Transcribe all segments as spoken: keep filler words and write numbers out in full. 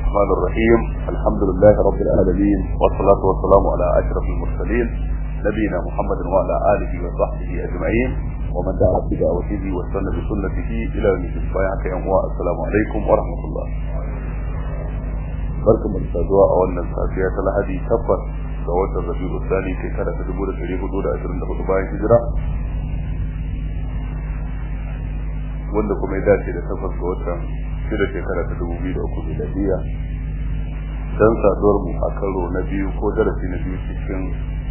الرحمن الرحيم الحمد لله رب العالمين والصلاة والسلام على أشرف المرسلين نبينا محمد وعلى آله وصحبه أجمعين ومن دعا بدعوته واستنى بسنته إلى يوم الدين. السلام عليكم ورحمة الله. barkan mu da zuwa a wannan safiya ta Lahadi tabbas ga watan Rabiul Thani shekara ta dubu da ɗari hudu da ashirin da hudu bayan hijira wanda kuma ya dace da tabbas ga watan shida shekara ta dubu biyu da uku miladiya dan saduwar mu a karo na biyu ko darasi na biyu cikin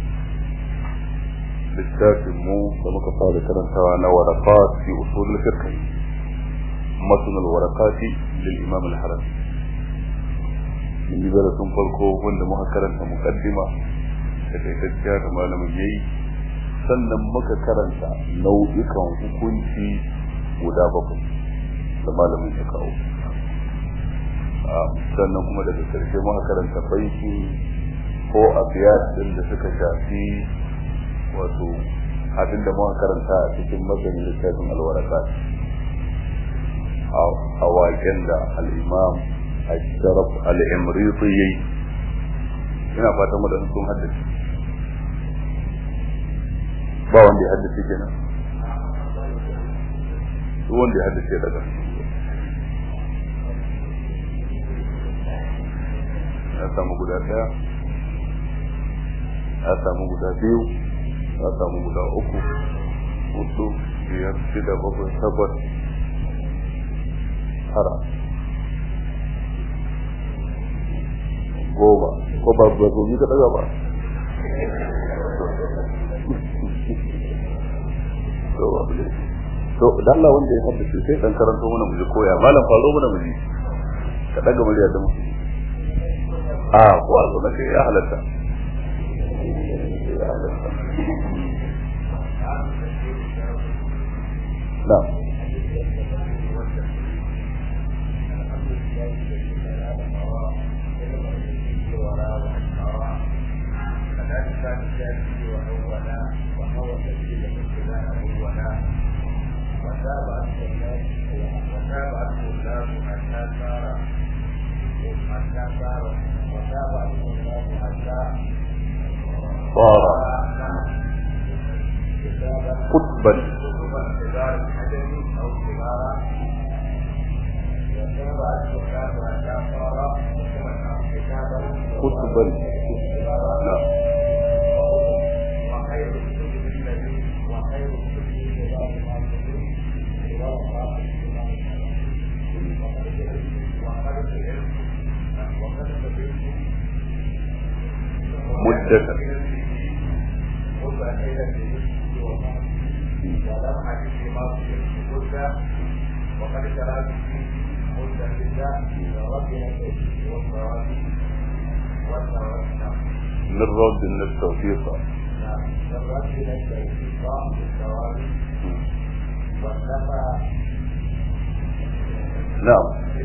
littafin mu da muka fara karantawa na waraqat fi usul al-fiqh matn al-waraqat lil imam al-harawi. mun yi darasin farko wanda muka karanta muqaddima da taitacciya da malamin yayi, sannan muka karanta nau'ikan hukunci guda bakwai da malamin ya kawo, sannan kuma daga karshe muka karanta baiti ko abiyat din da suka shafi wato abin da muka karanta a cikin maganin littafin al-waraqat a waken da al-imam al-sharaf al-imriti yayi. ina fatan wadannan sun haddace, ba wanda ya haddace kenan, duk wanda ya haddace daga ya samu guda daya, ya samu guda biyu, ya samu guda uku, hudu, biyar, shida, bakwai, takwas, tara, goma, ko ba ba ko ni ka daga ba. to to dan Allah wanda ya haddace sai dan karanto mana mu ji koya malam faro mana mu ji ka daga murya da mu a ko azu da kai ya halatta ya halatta na قطبا قطبا نعم مدة وقد ترى في مدة للرد من التوفيق نعم للرد من التوفيق بالثواب والنفع نعم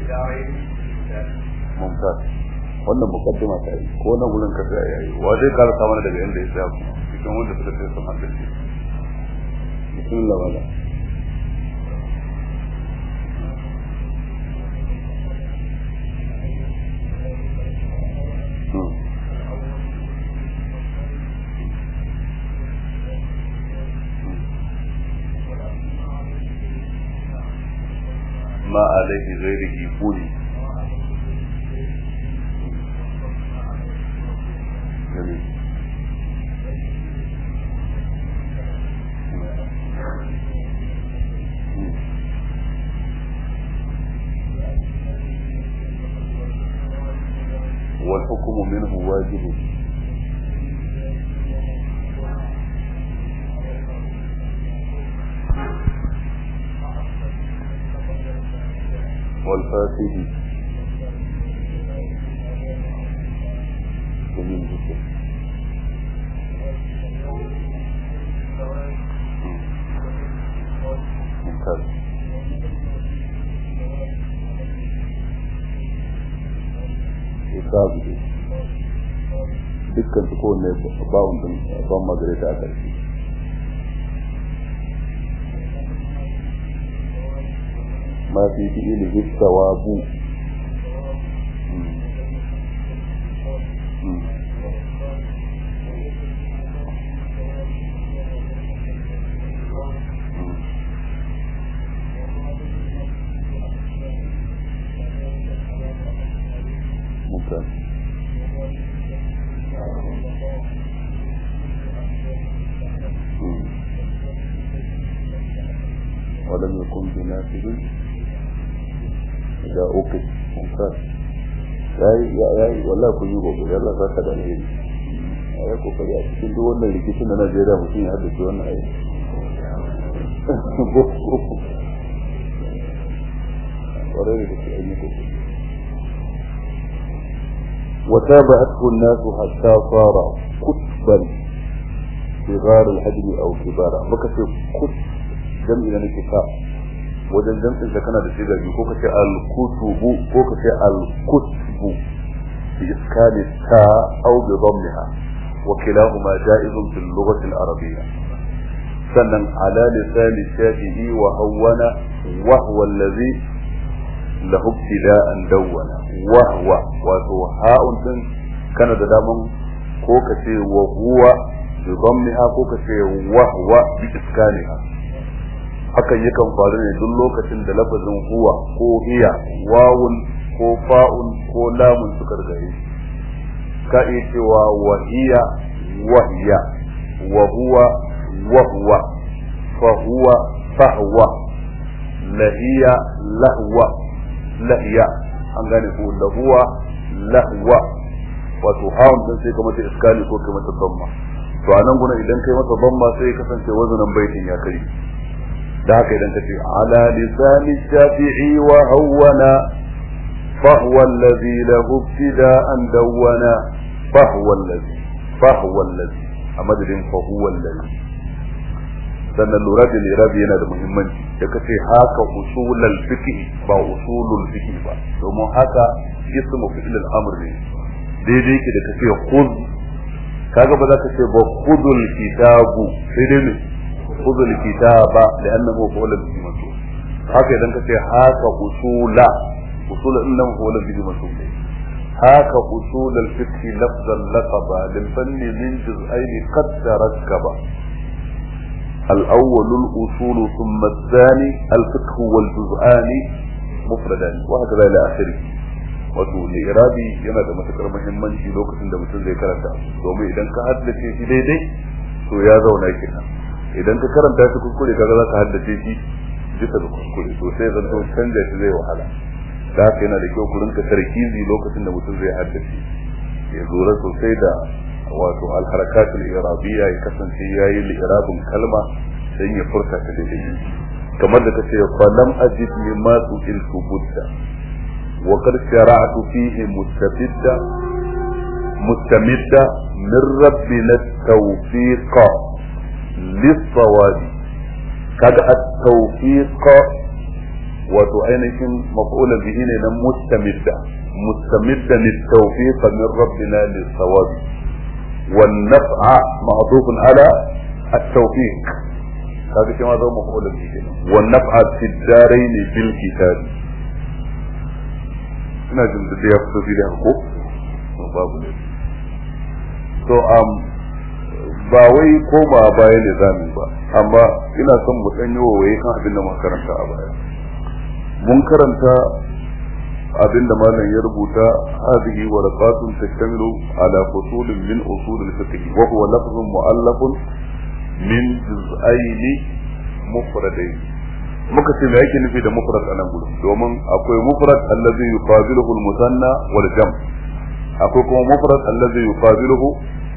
ممتاز. wannan mukaddima ta yi ko na gurin kaza yayi wa zai karanta mana daga inda ya tsaya kuma cikin wanda suka ce sun haddace. bismillah wala ما عليه غيره بولي جميل. والحكم منه واجب والفاسد جميل جدا. ممتاز. يصاب dukkan su kowanne bawon din ban magare ta aka yi. ما في فعله الثواب mumtaz ولم يكن بنافذ إذا أوكي ممتاز yayi yayi wallahi kun yi gobe Allah za ka da alheri ai ko kare a cikin duk wannan rikicin da Najeriya mutum ya haddace wannan ai ورد في أيكم وتابعته الناس حتى صار كتبا صغار الحجم أو كبارا بكتب كتب جمع لنا كتاب وجن جمع إذا كان هذا الشيء يقول كتب الكتب كتب الكتب بإسكان التاء أو بضمها وكلاهما جائز في اللغة العربية سنن على لسان الشافعي وهون وهو الذي له ابتداء دونا وهو وهاء كان دائما كوكتي وهو بضمها كوكتي وهو بإسكانها hakan yakan faru ne duk lokacin da lafazin huwa ko hiya wawun ko fa'un ko lamun suka rigaye ka iya cewa wahiya wahiya wa huwa wa huwa fa huwa fahwa lahiya lahwa lahiya an gane ko lahuwa lahwa wato hawan din sai kuma ta iskali ko kuma ta damma to anan guna idan kai masa damma sai kasance wazanin baitin ya kai da haka idan kace ala lisani shafi'i wa hawwana fa huwa alladhi lahu ibtida'an dawwana fa huwa alladhi fa huwa alladhi amadin fa huwa alladhi sannan lura da lirabi yana da muhimmanci da kace haka usulul fiqh ba usulul fiqh ba domin haka ismu fi'l al-amr ne daidai ki da kace khudh kaga ba za ka ce ba khudul kitabu sai dai ne khudul kitaba li'annahu qawlan bi mansub haka idan kace haka usula usul innahu qawlan bi mansub haka usul al-fiqh lafzan laqaba lil fanni min juz'ain qad tarakkaba الأول الأصول ثم الثاني الفقه والجزءان مفردان وهكذا إلى آخره wato li'irabi yana da matukar muhimmanci lokacin da mutum zai karanta domin idan ka haddace shi daidai to ya zauna kenan idan ka karanta shi kuskure kaga za ka haddace shi bisa da kuskure to sai zan to canja shi zai wahala da haka yana da kyau ku rinka tarkizi lokacin da mutum zai haddace ya zura sosai da wato al-harakatul irabiyya ya kasance yayi li'irabin kalma dan ya furta ta daidai kamar da kace falam ajid mimma tu'iltu budda wa qad shara'tu fihi mustabidda mustamidda min rabbina at-tawfiqa lis-sawab kaga at-tawfiqa wato ainihin maf'ulan bihi ne nan mustamidda mustamidda lit-tawfiqa min rabbina lis-sawab والنفع معطوف على التوفيق هذا كما ذو مفعول به والنفع في الدارين بالكتاب نجم بدي يقصد في ده حقوق babu ne so um ba wai ko ba baya ne zamu ba amma ina son mu danyo waye kan abin da muka karanta a baya mun karanta abinda malam ya rubuta hadhihi warqatun tashtamilu ala fusulin min usul al-fiqh wa huwa lafzun mu'allafun min juz'ayn mufradayn muka ce me yake nufi da mufrad anan gudu domin akwai mufrad allazi yuqabiluhu al-musanna wal jam' akwai kuma mufrad allazi yuqabiluhu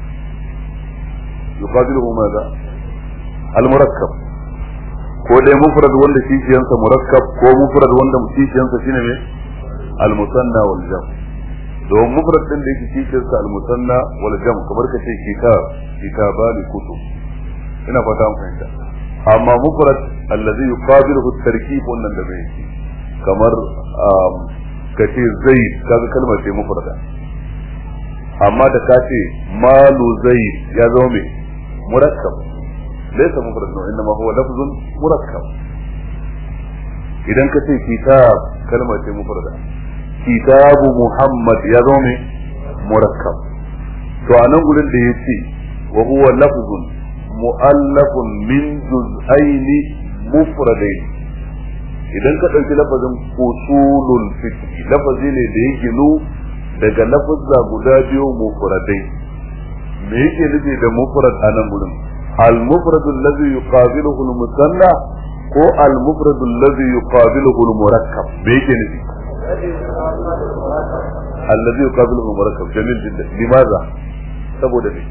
yuqabiluhu madha al-murakkab ko dai mufrad wanda kishiyansa murakkab ko mufrad wanda kishiyansa shine me المثنى والجمع دو مفرد din da yake cikin sa al-musanna wal jam' kamar kace kitab kitabani kutub ina fata mun fahimta amma mufrad alladhi yuqabiluhu at-tarkib wannan da bai kamar kace zaid kaga kalmar ce mufrada amma da kace malu zaid ya zama me murakkab laysa mufrad no inma huwa lafzun murakkab idan kace kitab kalmar ce mufrada كتاب محمد يضم مركب تو anan gurin da yace wa huwa lafzun muallafun min juz'ain mufradain idan ka dauki lafazin usulul fiqh lafazi ne da yake nu daga lafuzza guda biyu mufradai me yake nufi da mufrad anan gurin al-mufrad alladhi yuqabiluhu al-musanna ko al-mufrad alladhi yuqabiluhu al-murakkab me yake nufi alladhi yuqabiluhu al-murakkab jamil jiddan limaza saboda ne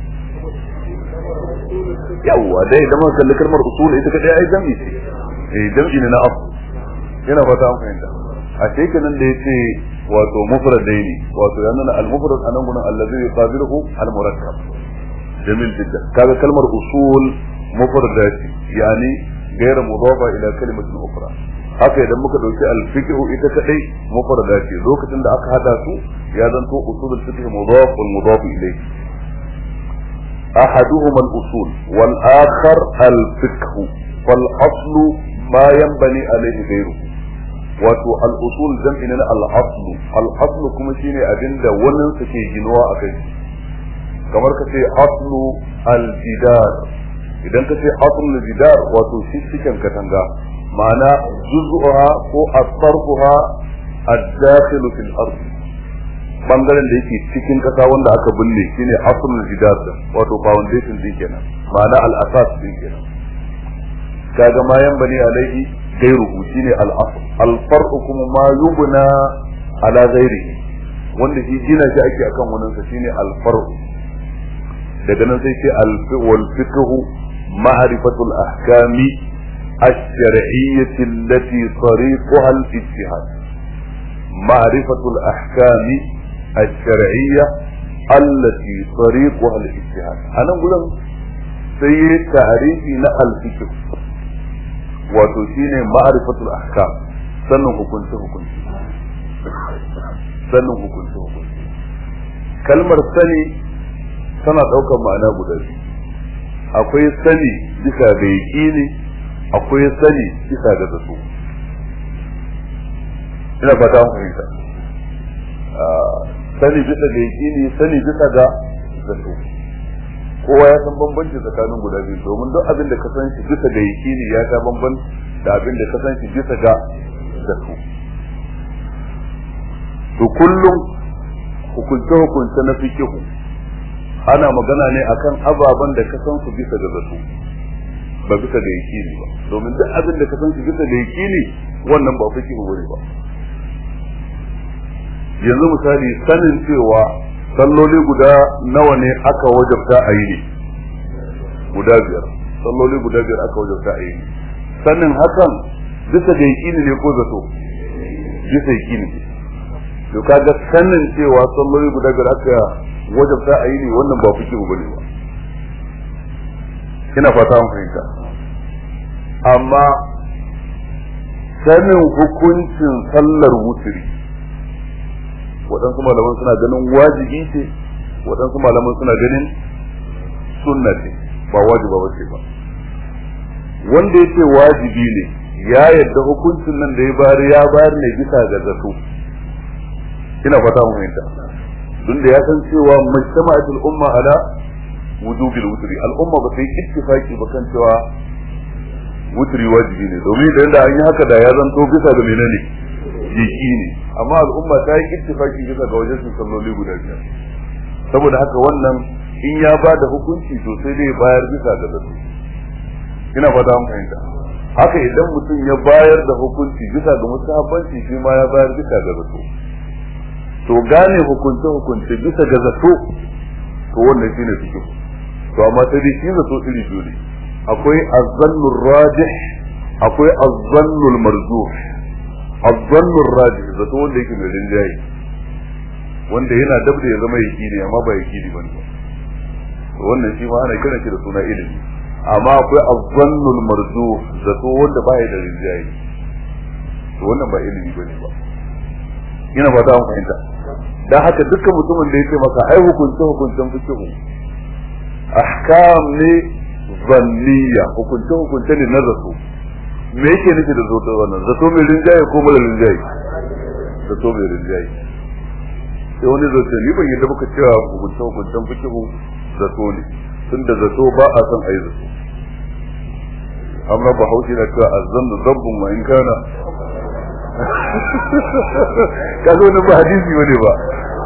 yawa dai da mun kalli kalmar usul ita kadai ai jam'i ce eh jam'i ne na asl yana fata an fahimta a shekenan da yace wato mufradai ne wato yana na al-mufrad anan gurin allazi yuqabiluhu al-murakkab jamil jiddan kaga kalmar usul mufradati yani غير مضافه الى كلمه اخرى haka idan muka dauki al-fiqh ita kadai mufradati lokacin da aka hada su ya zanto usul al-fiqh mudaf wal mudaf ilayhi ahaduhuma al-usul wal akhar al-fiqh wal asl ma yanbani alayhi ghayruhu wato al-usul jam'in al-asl al-asl kuma shine abinda wannan suke ginuwa akai kamar kace aslu al-jidar idan kace aslu al-jidar wato shi cikin katanga ma'ana juz'uha ko asfarfuha ad-dakhil fil ard bangaren da yake cikin kasa wanda aka binne shine aslu al-jidar wato foundation din kenan ma'ana al-asas din kenan kaga ma yanbani alaihi gairuhu shine al-asl al-far'u kuma ma yubna ala ghairihi wanda shi gina shi ake akan wannan sa shine al-far'u daga nan sai ce al-wal fiqhu ma'rifatul ahkami الشرعية التي طريقها الاجتهاد معرفة الأحكام الشرعية التي طريقها الاجتهاد أنا أقول سيد تعريفي لا الفكر وتشين معرفة الأحكام سنه كنت كنت سنه كنت كنت كلمة سني سنة أوكا معناه بدأي akwai sani bisa ga yaƙini akwai sani bisa ga zato ina fata mun fahimta sani bisa ga yaƙini sani bisa ga zato kowa ya san bambanci tsakanin guda biyu domin duk abin da ka san shi bisa ga yaƙini ya ta bamban da abin da ka san shi bisa ga zato to kullum hukunce hukunce na fikihu ana magana ne akan ababen da ka san su bisa ga zato ba bisa ga yakini ba domin duk abin da ka san shi bisa ga yakini wannan ba fikihu bane ba yanzu misali sanin cewa salloli guda nawa ne aka wajabta a yi ne guda biyar salloli guda biyar aka wajabta a yi ne sanin hakan bisa ga yakini ne ko zato bisa yakini ne to kaga sanin cewa salloli guda biyar aka wajabta a yi ne wannan ba fikihu bane ba ina fata an fahimta amma sanin hukuncin sallar wuturi waɗansu malaman suna ganin wajibi ce waɗansu malaman suna ganin sunna ce ba wajiba ba ce ba wanda ya ce wajibi ne ya yadda hukuncin nan da ya bayar ya bayar ne bisa ga zato ina fata an fahimta dun da ya san cewa mujtama'atul umma ala wujubil wutri al'umma ba sai ittifaki ba kan cewa wutri wajibi ne domin da yanda an yi haka da ya zanto bisa ga menene yaki ne amma al'umma ta yi ittifaki bisa ga wajen salloli guda biyar saboda haka wannan in ya ba da hukunci to sai dai bayar bisa ga zato ina fata an fahimta haka idan mutum ya bayar da hukunci bisa ga mustahabbanci shi ma ya bayar bisa ga zato to gane hukunce hukunce bisa ga zato to wannan shine fiqh to amma sai dai shi zato iri biyu ne akwai az-zannur rajih akwai az-zannul marjuh az-zannur rajih zato wanda yake mai rinjaye wanda yana dabda ya zama yakini amma ba yakini bane to wannan shi ma ana kiran shi da suna ilimi amma akwai az-zannul marjuh zato wanda baya da rinjaye to wannan ba ilimi bane ba ina ba ta fahimta dan haka dukkan mutumin da yake maka ai hukunce hukuncen fiqh ahkam ne zanniya hukunce hukunce ne na zato me yake nufi da zato wannan zato mai rinjaye ko mara rinjaye zato mai rinjaye sai wani zato ni ban yadda baka cewa hukunce hukuncen fiqh zato ne tunda zato ba a san ai zato amma ba haushi na cewa azzannu rabbun wa in kana kazo ne ba hadisi bane ba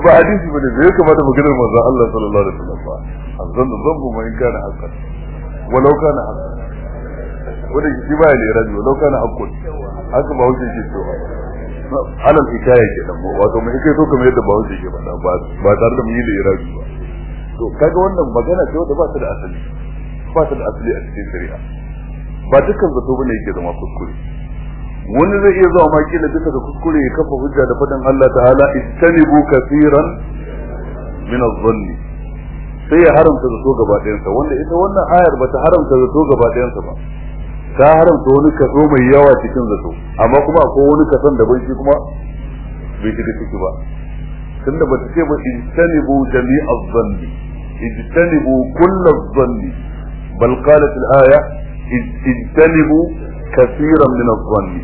ba hadisi bane zai kamata maganar manzo Allah sallallahu alaihi wasallam azan zambu ma in kana haqqan walau kana haqqan wanda shi ba ne rabi walau kana haqqan haka ba wuce shi to alal hikaya kenan wato mai kai to kamar yadda ba wuce ke faɗa ba ba tare da mun yi da irabi ba to kaga wannan magana ce wanda ba ta da asali ba ta da asali a cikin shari'a ba dukkan zato bane yake zama kuskure wani zai iya zuwa maki da duka da kuskure ya kafa hujja da faɗin Allah ta'ala istanibu kaseeran min adh-dhanni sai ya haramta zato gaba ɗayansa wanda ita wannan ayar bata haramta zato gaba ɗayansa ba ta haramta wani kaso mai yawa cikin zato amma kuma akwai wani kason da bai shi kuma bai shiga ciki ba tunda bata ce ba istanibu jami'a adh-dhanni ijtanibu kull adh-dhanni bal qalat al-aya ijtanibu kaseeran min adh-dhanni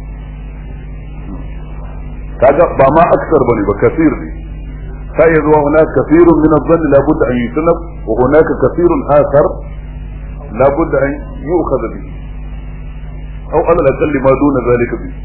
kaga ba ma aksar bane ba kaseer ne sai zuwa hunaka kaseerun min adh-dhanni la budda an yusanab wa hunaka kaseerun akhar la budda an yu'khadha bihi aw ala al-aqall ma duna dhalika bi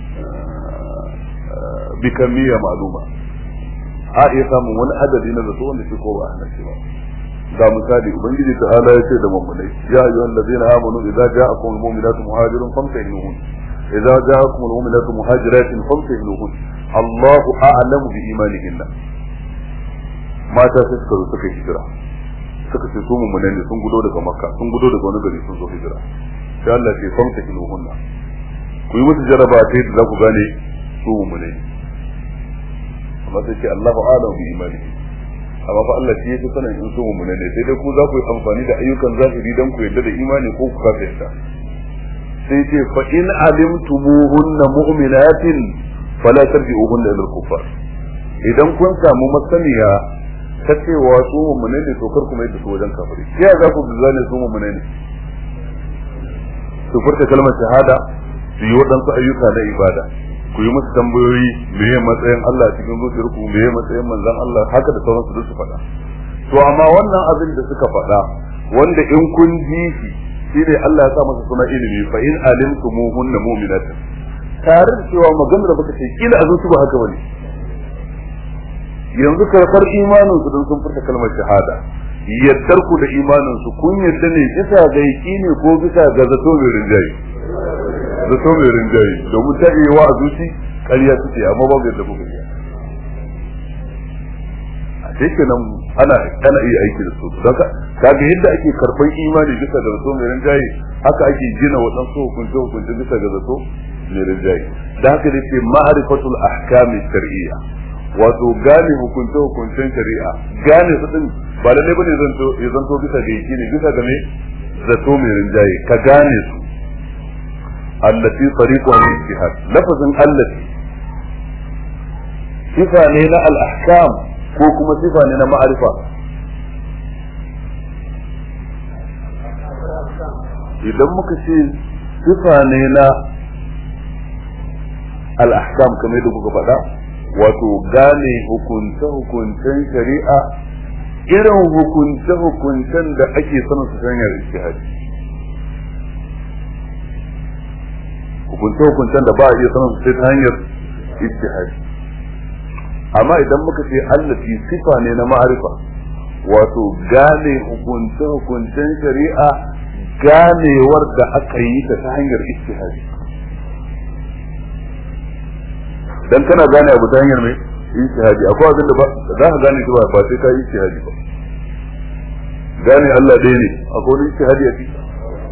bi kamiyya ma'luma a iya samun wani adadi na zato wanda shi ko ba a nashi ba ga misali ubangiji ta'ala ya ce da mummunai ya ayyuhal ladina amanu idza ja'akum al-mu'minatu muhajirun famtahinuhun idza ja'akum al-mu'minatu muhajiratin famtahinuhun Allahu a'lamu bi imanihinna mata sai suka zo suka hijira suka ce su mummunai ne sun gudo daga makka sun gudo daga wani gari sun zo hijira sai Allah ce famtahinuhunna ku yi musu jaraba ta yadda za ku gane su mummunai amma sai ce Allahu a'lamu bi imanihinna amma fa Allah shi yake sanin in su mu'mina ne sai dai ku za ku yi amfani da ayyukan zahiri dan ku yarda da imani ko ku kafirta sai ce fa in alimtumuhunna mu'minatin fala tarji'uhunna ila al-kuffar idan kun samu masaniya ta cewa su mu'mina ne to kar ku mai da su wajen kafiri sai za ku gane su mu'mina ne su furta kalmar shahada su yi wadansu ayyuka na ibada ku yi musu tambayoyi meye matsayin Allah cikin zuciyar ku meye matsayin manzon Allah haka da sauransu duk su faɗa to amma wannan abin da suka faɗa wanda in kun ji shi shine Allah ya sa masa suna ilimi fa in alimtumuhunna mu'minatin tare da cewa maganar da baka ce kila a zuci ba haka bane yanzu karfar imanin su don sun furta kalmar shahada yaddar ku da imanin su kun yadda ne bisa ga yaqini ko bisa ga zato mai rinjaye zato mai rinjaye domin ta iya wa a zuci ƙarya suke amma babu yadda kuka yi a cikin nan ana ana iya aiki da su don ka kaga yadda ake karɓar imani bisa ga zato mai rinjaye haka ake gina waɗansu hukunce hukunce bisa ga zato mai rinjaye da haka da ke ma'arifatul ahkami shar'iyya wato gane hukunce hukuncen shari'a gane su din ba lalle bane zanto ya zanto bisa ga yaki ne bisa ga me zato mai rinjaye ka gane su allati tariqu al-ijtihad lafazin allati sifa ne na al-ahkam ko kuma sifa ne na ma'arifa idan muka ce sifa ne na al-ahkam kamar yadda kuka faɗa wato gane hukunce hukuncen shari'a irin hukunce hukuncen da ake sanin su hanyar ijtihadi hukunce hukuncen da ba a iya sanin su ta hanyar ijtihadi amma idan muka ce allati sifa ne na ma'arifa wato gane hukunce hukuncen shari'a ganewar da aka yi ta ta hanyar ijtihadi dan kana gane abu ta hanyar mai ijtihadi akwai abin da ba za ka gane shi ba ba sai ka yi ijtihadi ba gane Allah dai ne akwai wani ijtihadi a ciki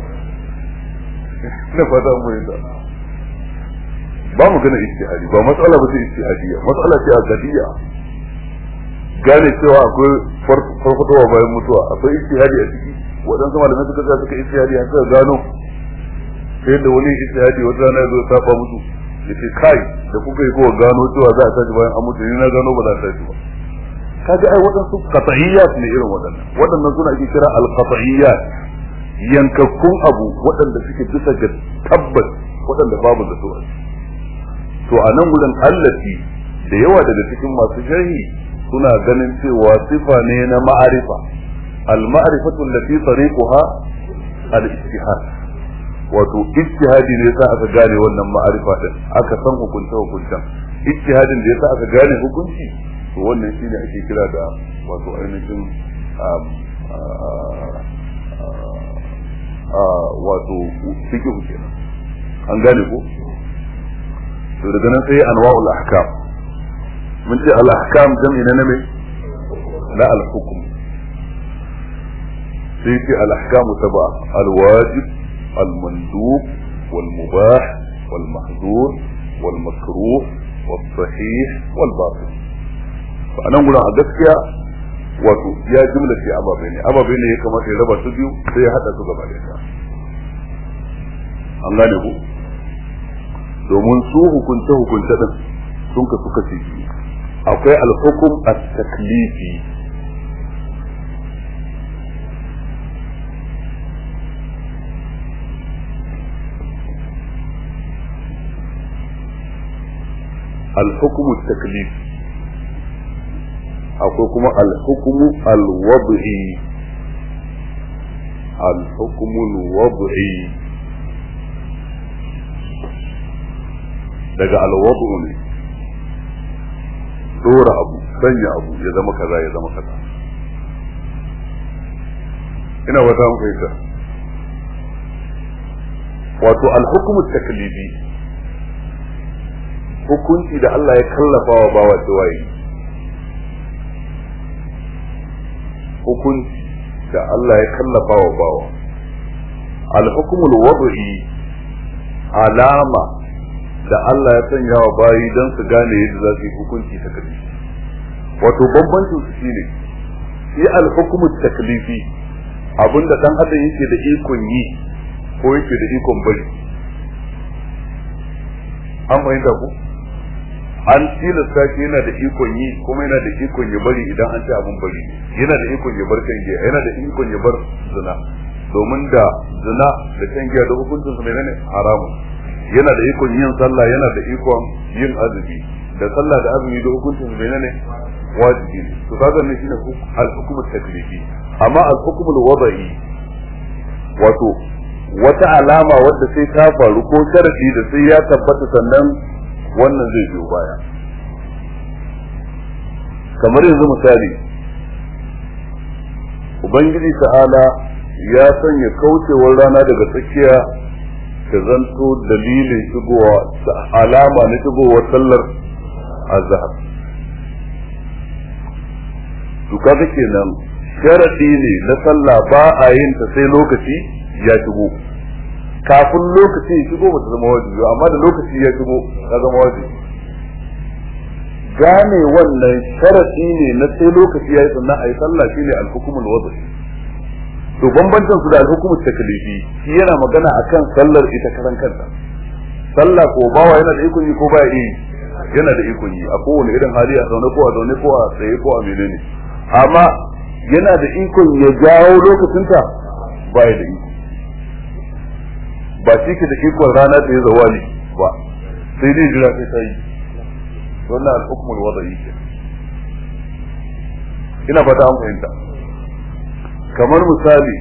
na fata mu yi da ba mu gane ijtihadi ba matsala ba sai ijtihadiya matsala ce a gadiya gane cewa akwai farfadowa bayan mutuwa akwai ijtihadi a ciki waɗansu malamai suka ga suka ijtihadi an suka gano sai da wani ijtihadi wata rana ya zo saba musu yace kai da kuka yi kowa gano cewa za a tashi bayan an mutu ni na gano ba za a tashi ba kaga ai waɗansu qat'iyyat ne irin waɗannan waɗannan suna ake kira al-qat'iyyat yankakkun abu waɗanda suke bisa ga tabbas waɗanda babu da su to a nan gurin allati da yawa daga cikin masu sharhi suna ganin cewa sifa ne na ma'arifa al-ma'rifatu allati tariquha al-ijtihad wato ijtihadi ne yasa aka gane wannan ma'arifa din aka san hukunta hukuntan ijtihadin da yasa aka gane hukunci to wannan shine ake kira da wato ainihin wato fiqh kenan an gane ko to daga nan sai anwa'ul ahkam mun ce al ahkam jam'i na me la al hukm sai ce al ahkam sab'a al wajib al mandub wal mubah wal mahdur wal makruh wal sahih wal batil fa anan gurin a gaskiya wato ya jumla ce ababe ne ababe ne ya kamata ya raba su biyu sai ya hada su gaba da an gane ku domin su hukunce hukunce din sun ka suka ce akwai al-hukm at-taklifi al-hukm at-taklifi akwai kuma al-hukmu al-wad'i al-hukmu al-wad'i daga al-wad'u ne dora abu sanya abu ya zama kaza ya zama kaza ina wata mun fahimta wato al-hukmu at-taklifi hukunci da Allah ya kallafa wa bawa cewa yi hukunci da Allah ya kallafa wa bawa al-hukmul wad'i alama da Allah ya sanya wa bayi don su gane yadda za su yi hukunci ta kafi wato bambancin su shine shi al-hukmut taklifi abinda dan adam yake da ikon yi ko yake da ikon bari an bayyana ku an tilasta shi yana da ikon yi kuma yana da ikon ya bari idan an ce abin bari yana da ikon ya bar kan giya yana da ikon ya bar zina domin da zina da kan giya da hukuncin su menene haramun yana da ikon yin sallah yana da ikon yin azumi da sallah da azumi da hukuncin su menene wajibi ne to kaga ne shine al-hukmu taklifi amma al-hukmu al-wada'i wato wata alama wadda sai ta faru ko sharadi da sai ya tabbata sannan wannan zai biyo baya kamar yanzu misali ubangiji ta'ala ya sanya kaucewar rana daga tsakiya ta zanto dalilin shigowa alama na shigowar sallar azhar to kaga kenan sharadi ne na sallah ba a yin ta sai lokaci ya shigo kafin lokaci ya shigo ba ta zama wajibi amma da lokaci ya shigo ta zama wajibi gane wannan sharadi ne na sai lokaci ya yi sannan a yi sallah shine al-hukmul wada'i to bambancin su da al-hukmul taklifi shi yana magana akan sallar ita karan kanta sallah ko bawa yana da ikon yi ko baya yi yana da ikon yi a kowane irin hali a zaune ko a zaune ko a tsaye ko a menene amma yana da ikon ya jawo lokacinta baya da iko ba shi ke da ikon rana da ya zawali ba sai dai jira sai ta yi wannan al-hukmul wada'i ke ina fata an fahimta kamar misali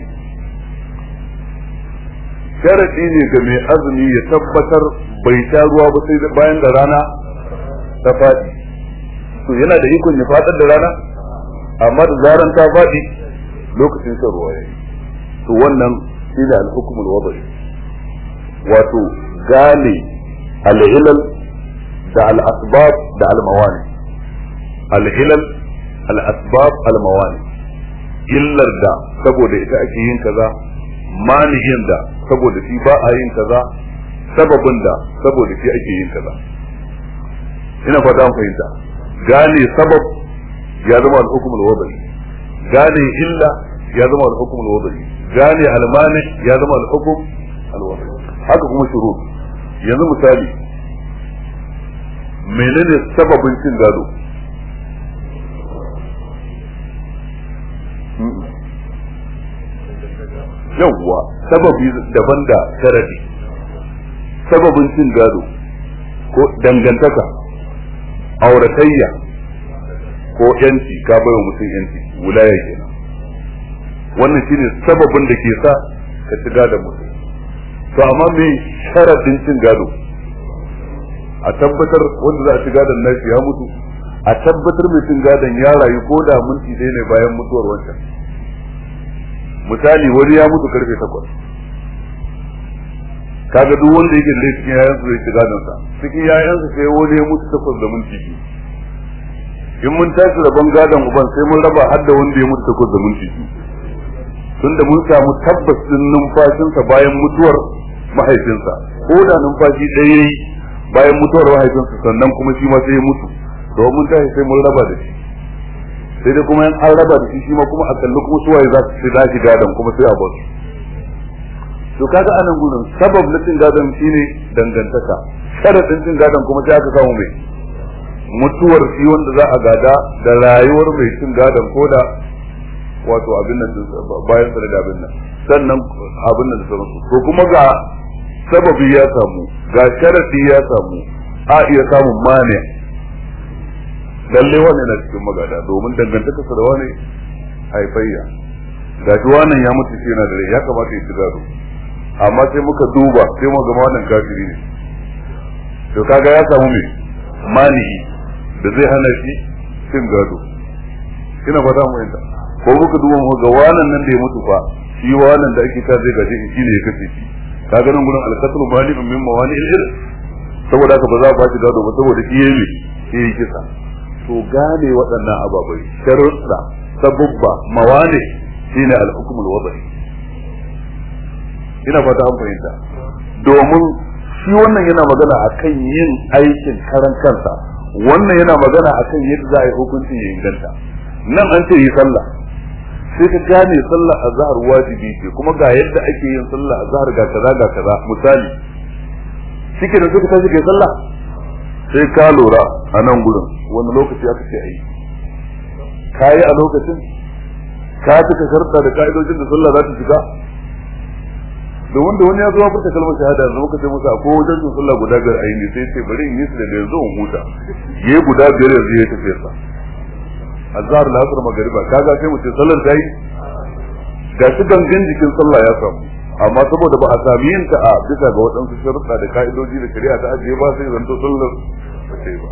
sharadi ne ga mai azumi ya tabbatar bai sha ruwa ba sai bayan da rana ta faɗi to yana da ikon ya faɗar da rana amma da zaran ta faɗi lokacin shan ruwa yayi to wannan shine al-hukmul wada'i wato gane al-ilal da al-asbab da al-mawani al-ilal al-asbab al-mawani illar da saboda ita ake yin kaza manihin da saboda shi ba a yin kaza sababin da saboda shi ake yin kaza ina fata an fahimta gane sabab ya zama al-hukm al-wada'i gane illa ya zama al-hukm al-wada'i gane al-mani ya zama al-hukm al-wada'i haka kuma shurut yanzu misali menene sababin cin gado yawwa sababi daban da sharadi sababin cin gado ko dangantaka auratayya ko yanci ka bayar mutum yanci wilaya kenan wannan shine sababin da ke sa ka ci gadon mutum to amma me sharadin cin gado a tabbatar wanda za a ci gadon nashi ya mutu a tabbatar mai cin gadon ya rayu ko da minti ɗaya ne bayan mutuwar wancan. Misali wani ya mutu karfe takwas, kaga duk wanda yake da cikin yayansa zai ci gadon sa, cikin yayansa sai wani ya mutu takwas da minti biyu. In mun tashi rabon gadon uban sai mun raba har da wanda ya mutu takwas da minti biyu, tunda mun samu tabbas din numfashinsa bayan mutuwar mahaifinsa, ko da numfashi ɗaya yayi bayan mutuwar mahaifinsa sannan kuma shi ma sai ya mutu, to mun tashi sai mun raba da shi. Sai dai kuma in an raba da shi shi ma kuma a kalli kuma suwaye za su ci dashi gadon kuma sai a bar su. To kaga anan gudun sabab na cin gadon shine dangantaka, sharadin cin gadon kuma sai aka samu mai mutuwar shi wanda za a gada da rayuwar mai cin gadon ko da wato abin nan bayan sa da abin nan sannan abin nan da sauransu. To kuma ga sababi ya samu, ga sharadi ya samu, a iya samun mane lalle wannan na cikin magada domin dangantaka sa da wani haifayya. Ga shi wannan ya mutu shi yana da rai ya kamata ya ci gado, amma sai muka duba sai mu ga wannan kafiri ne, to kaga ya samu me mani da zai hana shi cin gado. Ina fata mu yanda ko muka duba mu ga wannan nan da ya mutu fa shi wannan da ake ta zai gaje shi ne ya kace shi, kaga nan gurin al-qatl mali'un min mawani al-irth, saboda haka ba za ba shi gado ba saboda shi yayi shi yayi kisa. To gane waɗannan ababai sharuɗa sabubba mawani shine al-hukm al-wada'i. Ina fata an fahimta, domin shi wannan yana magana akan yin aikin karan kansa, wannan yana magana akan yadda za a yi hukunci ya inganta. Nan an ce yi sallah, sai ka gane sallah azhar wajibi ce, kuma ga yadda ake yin sallah azhar ga kaza ga kaza. Misali shike da suka tashi kai sallah, sai ka lura a nan gurin wani lokaci aka ce ayi, kayi a lokacin ka tuka sharta da ka'idojin da sallah za ta shiga. da wanda wani ya zo ya furta kalmar shahada yanzu muka ce masa ko wajen sun sallah guda biyar ayi ne sai ce bari in yi su da yanzu in huta, yayi guda biyar yanzu ya tafi sa azhar al-asr magriba, kaga sai mu ce sallar dai ga shi gangan jikin sallah ya samu, amma saboda ba a sami yin ta a bisa ga waɗansu sharuɗa da ka'idoji da shari'a ta ajiye ba sai zanto sallar ba sai ba.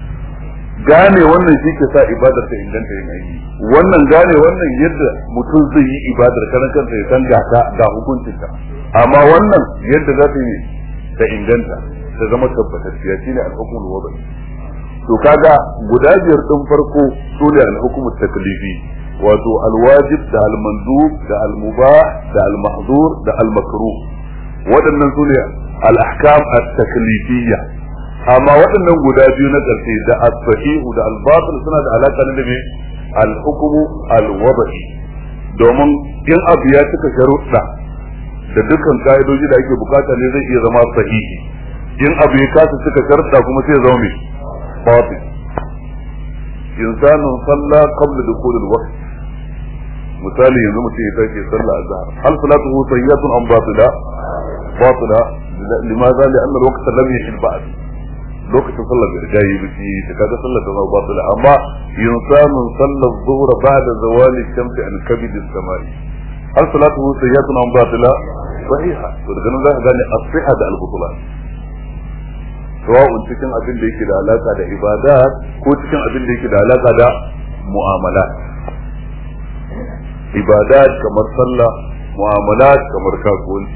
Gane wannan shi ke sa ibadar ta inganta yin aiki, wannan gane wannan yadda mutum zai yi ibadar karan kansa ya san gata ga hukuncinta, amma wannan yadda za ta yi ta inganta ta zama tabbatacciya shine al-hukmul wada'i. To kaga guda biyar din farko sune al-hukmut taklifi, wato al-wajib da al-mandub da al-mubah da al-mahzur da al-makruh, waɗannan sune al-ahkam at-taklifiyya. Amma waɗannan guda biyu na ƙarshe da as-sahih da al-batil suna da alaƙa da me al-hukmu al-wada'i, domin in abu ya cika sharuɗa da dukkan ka'idoji da ake bukata ne zai iya zama sahihi, in abu ya kasa cika sharuɗa kuma sai ya zama me batil. Insanun salla qabla dukhul al-waqt, misali yanzu mutum ya tashi sallah azhar, hal salatuhu sayyatun am batila? Batila. Limadha? Li'anna al-waqt lam yahil ba'd, lokacin sallah bai riga yi biki da kaga sallah ta zama batila. Amma insanun salla adh-dhuhra ba'da zawali shamsi an kabid as-samai, hal salatuhu sayyatun am batila? Sahiha. To daga nan za ka gane as-sihha da al-butlan, sawa'un cikin abin da yake da alaka da ibadat ko cikin abin da yake da alaka da mu'amalat. Ibadat kamar sallah, mu'amalat kamar kasuwanci.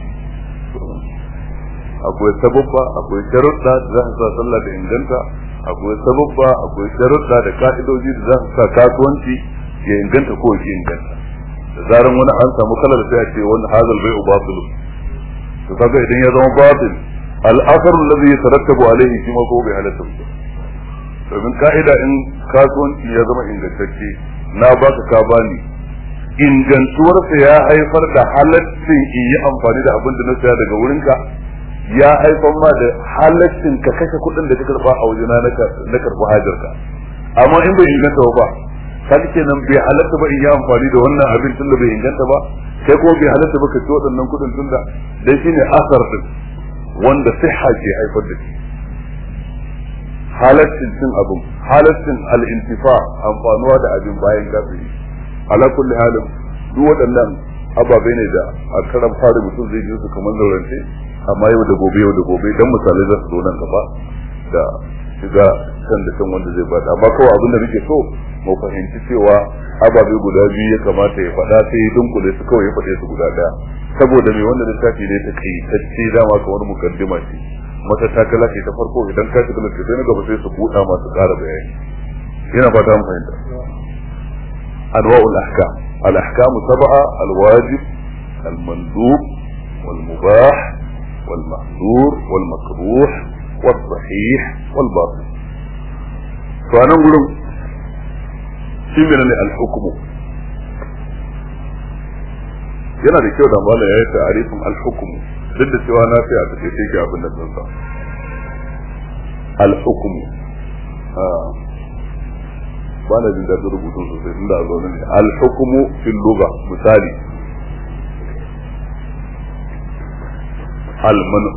Akwai sababba, akwai sharuɗa da za su sa sallah da inganta, akwai sababba, akwai sharuɗa da ka'idoji da za su sa kasuwanci ya inganta ko ya inganta. Da zaran wani an samu kalar sai a ce wani hazal bai'u batil. To kaga idan ya zama batil, al-athar alladhi yatarattabu alayhi shi ma ko bai halatta ba. Domin ka'ida in kasuwanci ya zama ingantacce, na baka ka bani, ingantuwarsa ya haifar da halaccin in yi amfani da abin da na saya daga wurinka, ya haifar ma da halaccin ka kashe kuɗin da ka karɓa a wajena na karɓi hajarka. Amma in bai inganta ba, kaga kenan bai halatta ba in yi amfani da wannan abin tun da bai inganta ba, kai kuma bai halatta ba ka ci waɗannan kuɗin tun da dai shine asar din wanda sihha ke haifar da shi. Halaccin cin abin, halaccin al-intifa, amfanuwa da abin bayan kafiri. Ala kulli halin duk waɗannan ababai ne da a karan fari mutum zai ji su kamar zaurance, amma yau da gobe yau da gobe dan misalai za su zo nan gaba da shiga kan da kan wanda zai bada amma kawai abin da nake so mu fahimci cewa ababe guda biyu ya kamata ya faɗa sai ya dunkule su kawai ya faɗe su guda ɗaya saboda mai wanda littafi ne ta kai tacce dama ka wani mukaddima ce mata takala ce ta farko idan ka shiga littafi na gaba sai su buɗa masu ƙara bayani yana fata mu fahimta anwa'ul ahkam al ahkam sab'a al wajib al mandub wal mubah wal mahdur wal makruh wal sahih wal batil to anan gurin shi ne al hukmu yana da kyau da mallam ya yi ta'arifin al hukmu duk da cewa na sai a take sai ga abin da zan sa al hukmu ba na jin daɗin rubutun sosai tun da a zaune ne al-hukumu fil lugha misali al-man'u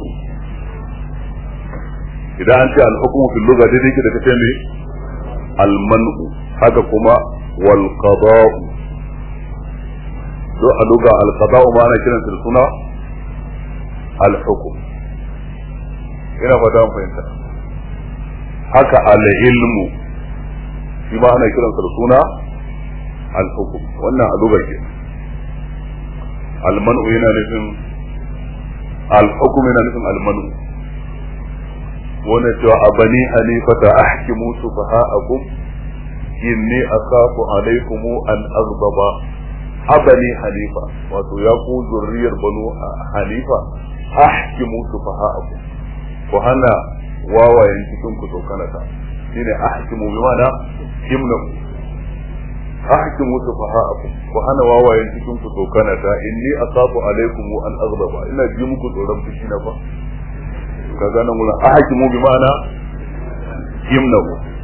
idan an ce al-hukumu fil lugha daidai ke da kace ne al-man'u haka kuma wal qada'u do a lugha al-qada'u ma ana kiran sa da suna al-hukum ina fata mun fahimta haka al-ilmu shi ma ana kiransa da suna al-hukum wannan a lugar ke al-man'u yana nufin al-hukum yana nufin al-man'u wannan cewa abani hanifata ahkimu sufaha'akum inni akhafu alaykum an aghdaba abani hanifa wato ya ku zurriyar banu hanifa ahkimu sufaha'akum ku hana wawayen cikin ku tsokanata shine ahkimu bi ma'ana himnu ahkimu sufaha'akum wa hana wawayen cikin ku tsokana ta inni asafu alaikum an aghdaba ina ji muku tsoron fushi na fa kaga nan gurin ahkimu bi ma'ana himnu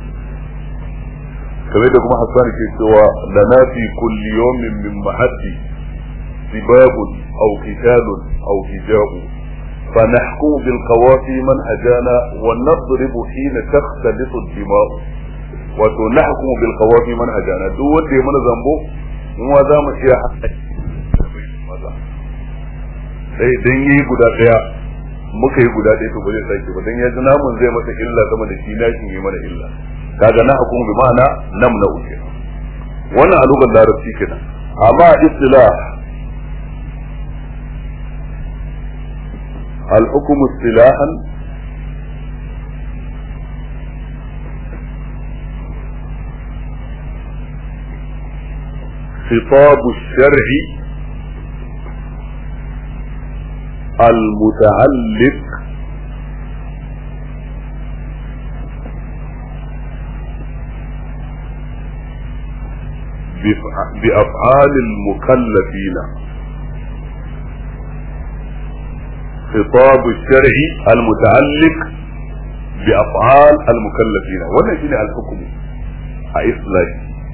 kamar da kuma Hassan ke cewa lana fi kulli yawmin min ma'ati sibabun aw qitalun aw hija'u فنحكم بالقوافي من هجانا ونضرب حين تختلط الدماء وتنحكم بالقوافي من هجانا duk wanda ya mana zambo mu ma za mu iya sai dan yi guda daya muka yi guda daya to ba zai sake ba dan ya ji namun zai masa illa sama da shi lashin yi mana illa kaga na hukum bi ma'ana namna uke wannan a lugar larabci kenan amma istilah الحكم اصطلاحا خطاب الشرع المتعلق بأفعال المكلفين خطاب الشرع المتعلق بأفعال المكلفين ولا شيء الحكم إصلاح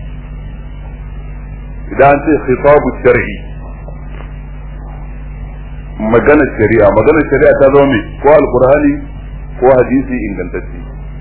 إذا أنت خطاب الشرع مجال الشريعة مجال الشريعة تزومي هو القرآن هو حديثي إن كنت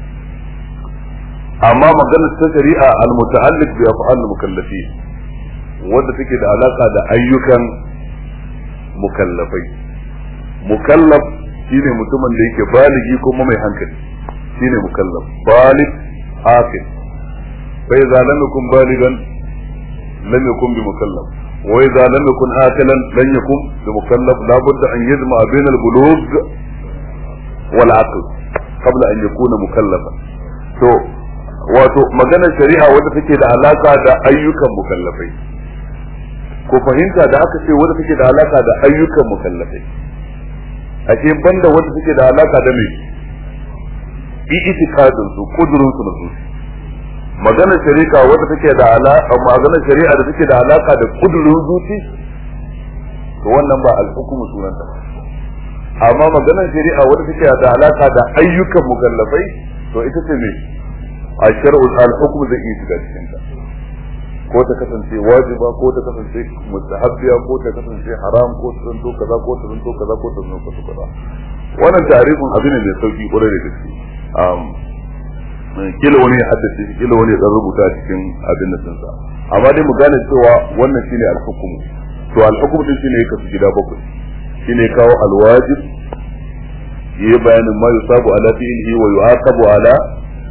أما مجال الشريعة المتعلق بأفعال المكلفين وده تكيد علاقة ده أيوكا مكلفين mukallaf shine mutumin da yake baligi kuma mai hankali shine mukallaf balig aqil fa idza lam yakun baligan lam yakun bi mukallaf wa idza lam yakun aqilan lam yakun bi mukallaf la budda an yajma bain al bulugh wal aql qabla an yakuna mukallafan to wato maganar shari'a wanda take da alaka da ayyukan mukallafai ko fahimta da aka ce wanda take da alaka da ayyukan mukallafai ake banda wanda suke da alaka da mai itikadin su kudurin su na su magana shari'a wanda take da alaka magana shari'a da take da alaka da kudurin zuci to wannan ba al-hukmu sunanta amma magana shari'a wanda take da alaka da ayyukan mukallafai to ita ce ne al-shar'u al-hukmu zai yi shiga cikin ta ko ta kasance wajiba ko ta kasance mustahabbiya ko ta kasance haram ko ta zanto kaza ko ta zanto kaza ko ta zanto kaza wannan tarifin abin ne mai sauki kwarai da gaske um kila wani ya haddace kila wani ya rubuta cikin abin da sun sa amma dai mu gane cewa wannan shine al-hukmu to al-hukmu din shine kasu gida bakwai shine kawo al-wajib yayi bayanin ma yusabu ala fi'lihi wa yu'aqabu ala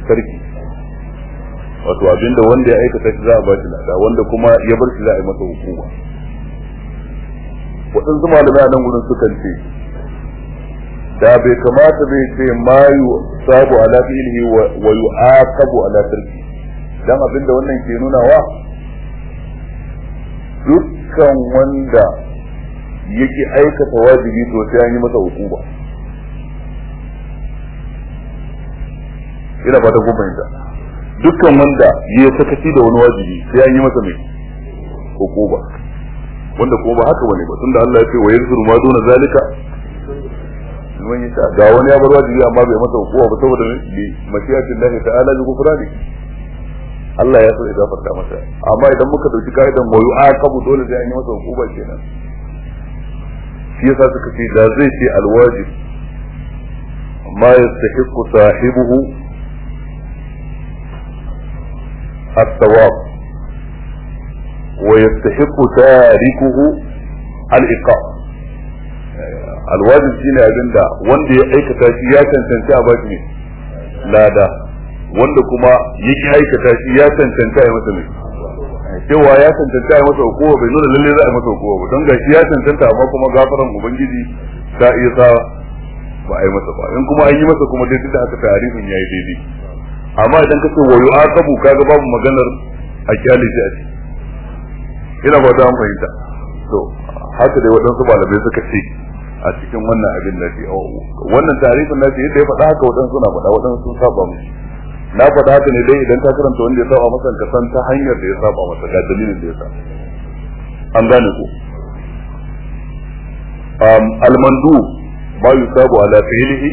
sarki wato abinda wanda ya aikata shi za a ba shi lada wanda kuma ya bar shi za a yi masa hukuma waɗansu malamai a nan gudun sukan ce da bai kamata bai ce ma yu sabu ala fi'lihi wa yu'aqabu ala tarki dan abinda wannan ke nuna wa dukkan wanda yake aikata wajibi to sai an yi masa hukuma ina ba ta gumbayin da dukkan wanda ya sakaci da wani wajibi sai an yi masa mai hukuma wanda ko ba haka bane ba tunda Allah ya ce wa yanzuru ma duna zalika man yasha ga wani ya bar wajibi amma bai masa hukuma ba saboda ne mashiyatin Allah ta'ala bi gufrani Allah ya so ya gafarta masa amma idan muka dauki kaidan wayu aqabu dole sai an yi masa hukuma kenan shi yasa suka ce da zai ce alwajib ma yastahiqu sahibuhu الثواب ويستحق تاركه العقاب الواجب shine abinda wanda ya aikata shi ya cancanci a bashi ne lada wanda kuma yake aikata shi ya cancanci a masa ne cewa ya cancanci a masa hukuma bai nuna lalle za a masa hukuma ba don gashi ya cancanta amma kuma gafaran ubangiji ta iya sa ba a yi masa ba in kuma an yi masa kuma dai da aka tarihin yayi daidai amma idan ka ce wa yu'aqabu kaga babu maganar a kyale shi a ciki ina ba ta fahimta to haka dai waɗansu malamai suka ce a cikin wannan abin da ke wannan tarihin na ce yadda ya faɗa haka waɗansu na faɗa waɗansu sun saba mu na faɗa haka ne dai idan ka karanta wanda ya saba masa ka san ta hanyar da ya saba masa ga dalilin da ya sa an gane ko al-mandu ma yusabu ala fi'lihi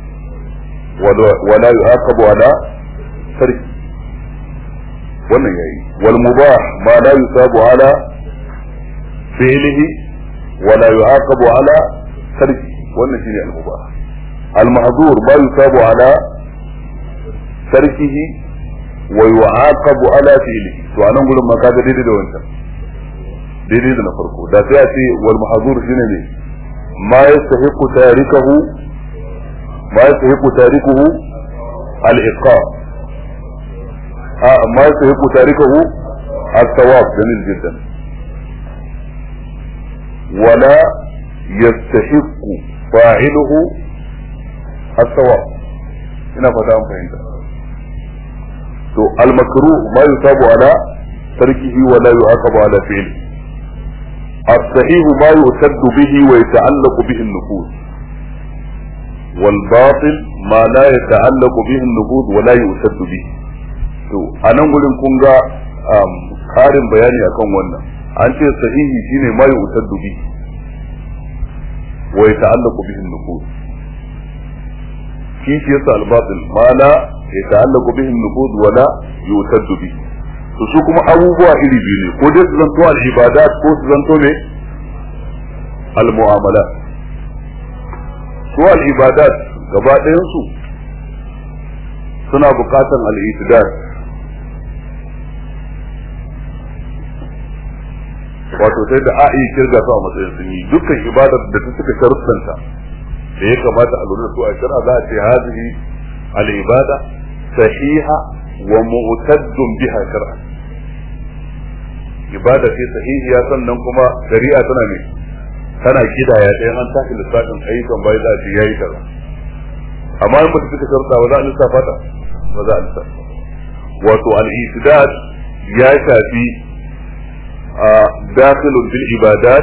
wa la yu'aqabu ala sarki wannan yayi wal mubah ma la yusabu ala fi'lihi wa la yu'aqabu ala sarki wannan shine al mubah al mahdhur ma yusabu ala sarkihi wa yu'aqabu ala fi'lihi to anan gurin ma kaga daidai da wancan daidai da na farko da sai a ce wal mahdhur shine ne ma yastahiqu tarikahu ma yastahiqu tarikuhu al iqab ما يستحق تاركه الثواب جميل جدا ولا يستحق فاعله الثواب هنا فتاة فهمت تو المكروه ما يثاب على تركه ولا يعاقب على فعله الصحيح ما يؤتد به ويتعلق به النفوذ والباطل ما لا يتعلق به النفوذ ولا يؤتد به to a nan gurin kun ga karin bayani akan wannan an ce sahihi shine ma yu'taddu bi wa yata'allaqu bihi an-nufuz shi shi yasa al-batil ma la yata'allaqu bihi an-nufuz wa la yu'taddu bi to su kuma abubuwa iri biyu ne ko dai su zanto al-ibadat ko su zanto ne al-mu'amalat su al-ibadat gaba ɗayan su suna bukatan al-i'tidal wato sai da a'i kirga su a matsayin sun yi dukkan ibadar da ta suka sharuɗanta da ya kamata a lura da su a shari'a za a ce hazihi al-ibada sahiha wa mu'taddun biha shar'a ibada ce sahihiya sannan kuma shari'a tana ne tana kidaya sai an tashi lissafin ayyukan bai za a ce yayi kaza amma in ba ta suka sharuɗa ba za a lissafa ta ba za a lissafa wato al-i'tidal ya shafi داخل بالعبادات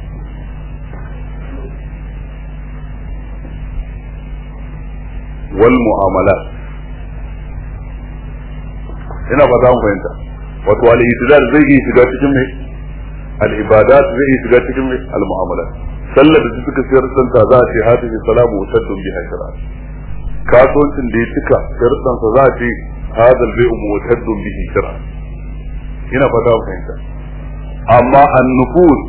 والمعاملات ina ba za mu fahimta wato al-i'tidal zai yi shiga cikin mai al-ibadat zai yi shiga cikin mai al-mu'amalat sallar da suka sayar santa za a ce hadisi salamu wasaddun biha shar'a kasuwancin da ya cika sharuɗan sa za a ce hadal bai'u muwaddun bihi shar'a ina ba za mu fahimta amma an-nufuz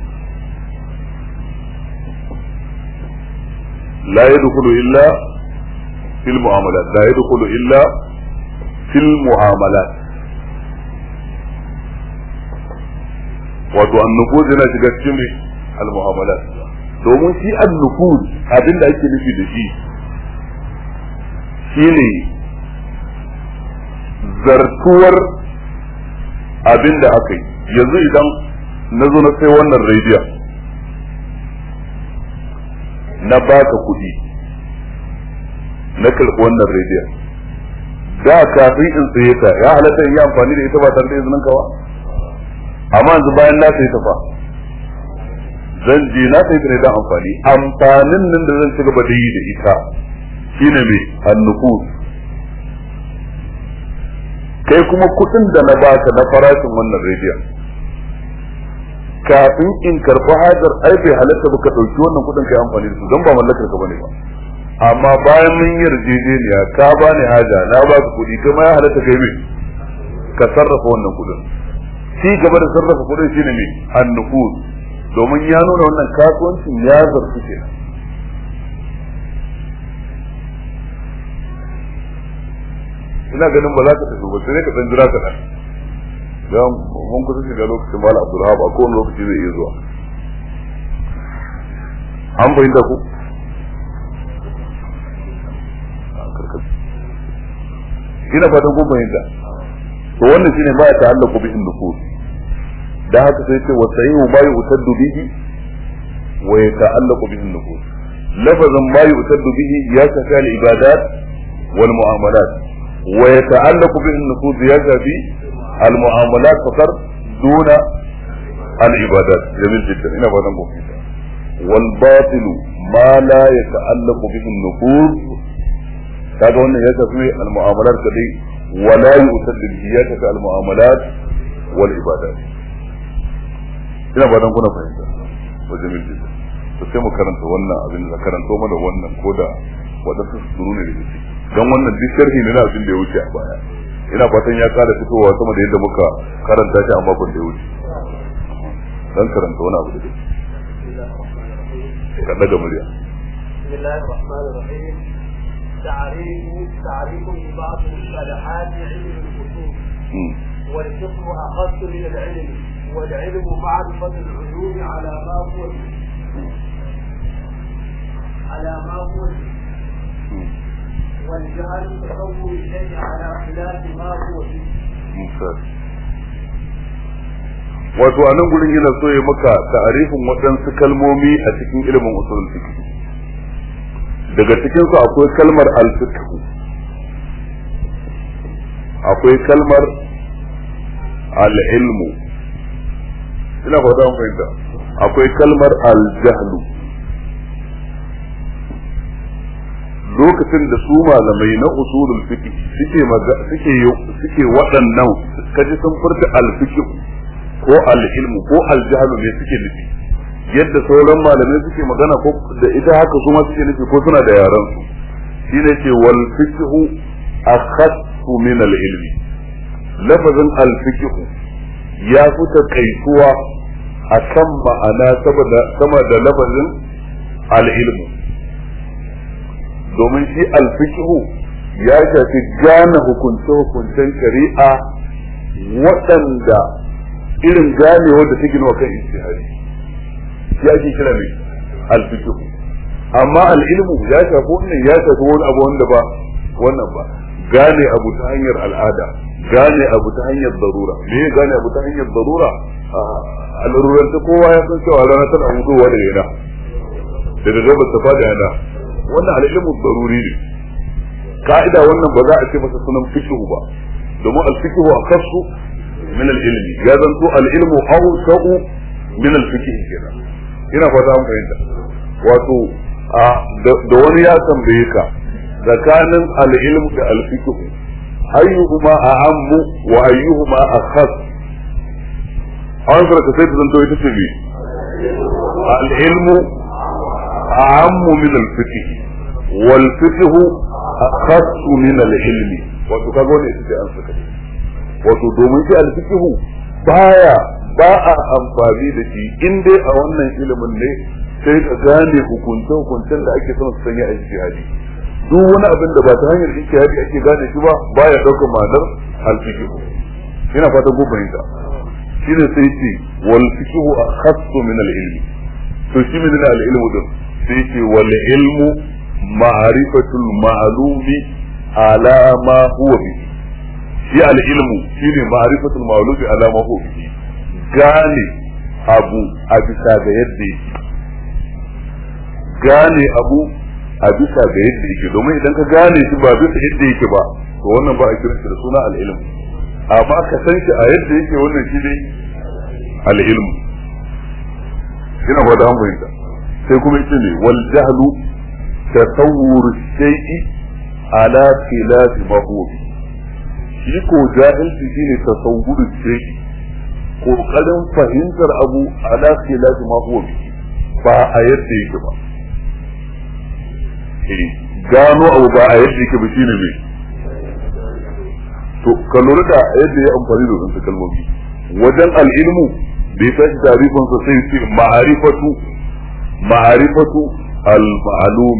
la yadkhulu illa fil mu'amalat la yadkhulu illa fil mu'amalat wato an-nufuz yana shiga cikin al-mu'amalat domin shi an-nufuz abinda ake nufi da shi shine zartuwar abin da aka yi. Yanzu idan na zo na sai wannan rediyon na baka kuɗi na karɓi wannan rediyon, da kafin in saye ta ya halatta in yi amfani da ita ba tare da izinin ka ba, amma yanzu bayan na saye ta fa zan je na saye ta ne don amfani, amfanin nan da zan ci gaba da yi da ita shine mai annufus. Kai kuma kuɗin da na baka na farashin wannan rediyon, kafin in karɓi hajar ai bai halatta ba ka ɗauki wannan kuɗin kai amfani da su don ba mallakar ka bane ba, amma bayan mun yi yarjejeniya ka bani haja na ba ka kuɗi kai ma ya halatta kai mai ka sarrafa wannan kuɗin. Ci gaba da sarrafa kuɗin shine mai annufus, domin ya nuna wannan kasuwancin ya zarfi kenan. Ina ganin ba za ka tafi ba sai ka dan jira ka dan dan mun kusa shiga lokacin Malam Abdulrahman a kowane lokaci zai iya zuwa. An bayyana ku ina fatan kun bayyana to wannan shine ba ya ta'allaqu bi nufus. Da haka sai ce wasayu ma yu'taddu bihi wa yata'allaqu bi nufus. lafazan ma yu'taddu bihi ya shafi al-ibadat wal mu'amalat ويتعلق به النفوذ يجري المعاملات فقط دون العبادات. جميل جدا. هنا بعد مفيدة. والباطل ما لا يتعلق به النفوذ هذا هو يجري المعاملات كذي ولا يؤتد به يجري المعاملات والعبادات. هنا بعد نكون فهمنا. وجميل جدا. sai mu karanta wannan abin da karanto mana wannan koda wadansu su ne da shi don wannan duk sharhi ne na abin da ya wuce a baya. Ina fatan ya kara fitowa sama da yadda muka karanta shi a makon da ya wuce. Dan karanta wani abu da shi ka daga murya. Bismillahir Rahmanir Rahim. تعريف تعريف ببعض مصطلحات علم الأصول والفقه أخص من العلم والعلم معرفة العلوم على ما هو على ما هو والجهل تصور الشيء على خلاف ما هو فيه. wato a nan gurin yana so ya maka ta'arifin waɗansu kalmomi a cikin ilimin usulul fiqh. Daga cikin su akwai kalmar al-fiqh, akwai kalmar al-ilmu, ina fata mun fahimta, akwai kalmar al-jahlu. Lokacin da su malamai na usulul fiqh suke suke suke waɗannan kaji sun furta al-fiqh ko al-ilmu ko al-jahlu ne suke nufi, yadda sauran malamai suke magana ko da ita haka su ma suke nufi ko suna da yaran su. Shine ce wal fiqhu akhassu min al-ilmi. Lafazin al-fiqh ya fita kaituwa akan ma'ana saboda sama da lafazin al-ilmu, domin shi al-fiqhu ya shafi gane hukunce-hukuncen shari'a waɗanda irin ganewar da take nawa kan ijtihadi shi ake kira mai al-fiqh. Amma al-ilmu ya shafi wannan ya shafi wani abu wanda ba wannan ba, gane abu ta hanyar al'ada, gane abu ta hanyar darura. Me ya gane abu ta hanyar darura? Al'ururan ta kowa ya san cewa rana tana hudowa da yana daga gabas ta fada yana, wannan al-ilmu daruri ne. Ka'ida wannan ba za a ce masa sunan fiqh ba, domin al-fiqh akhassu min al-ilmi, ya zanto al-ilmu awsa'u min al-fiqh kenan. Ina fata an fahimta. Wato da wani ya tambaye ka tsakanin al-ilmu da al-fiqh ayyuhuma a'ammu wa ayyuhuma akhas, an sarka sai ta zanto ita ce me al-ilmu a'ammu min al-fiqh wal fiqh akhas min al-ilmi. wato kaga wannan ita ce an saka, wato domin shi al-fiqh baya ba a amfani da shi in dai a wannan ilimin ne sai ka gane hukunce hukuncen da ake son su sanya a ijtihadi. Duk wani abin da ba ta hanyar ijtihadi ake gane shi ba baya daukar ma'anar al-fiqh. ina fata ku fahimta. shine sai ce wal fiqh akhassu min al-ilmi. to shi min al-ilmu din sai ce wal ilmu ma'rifatul ma'lumi ala ma huwa bihi. shi al-ilmu shine ma'rifatul ma'luf ala ma huwa fihi gane abu a bisa ga yadda yake gane abu a bisa ga yadda yake domin idan ka gane shi ba bisa yadda yake ba to wannan ba a kira shi da suna al-ilm amma ka san shi a yadda yake wannan shi ne al-ilm ina ba da fahimta sai kuma yace ne wal jahlu tasawwur shay'i ala khilaf ma huwa shi ko jahilci shine tasawwur shay'i kokarin fahimtar abu ala khilaf ma huwa ba a yadda yake ba gano abu ba a yadda yake ba shine me to ka lura da yadda ya amfani da wannan kalmomi wajen al-ilmu bai tashi tarifin sa sai ce ma'arifatu ma'arifatu al-ma'lum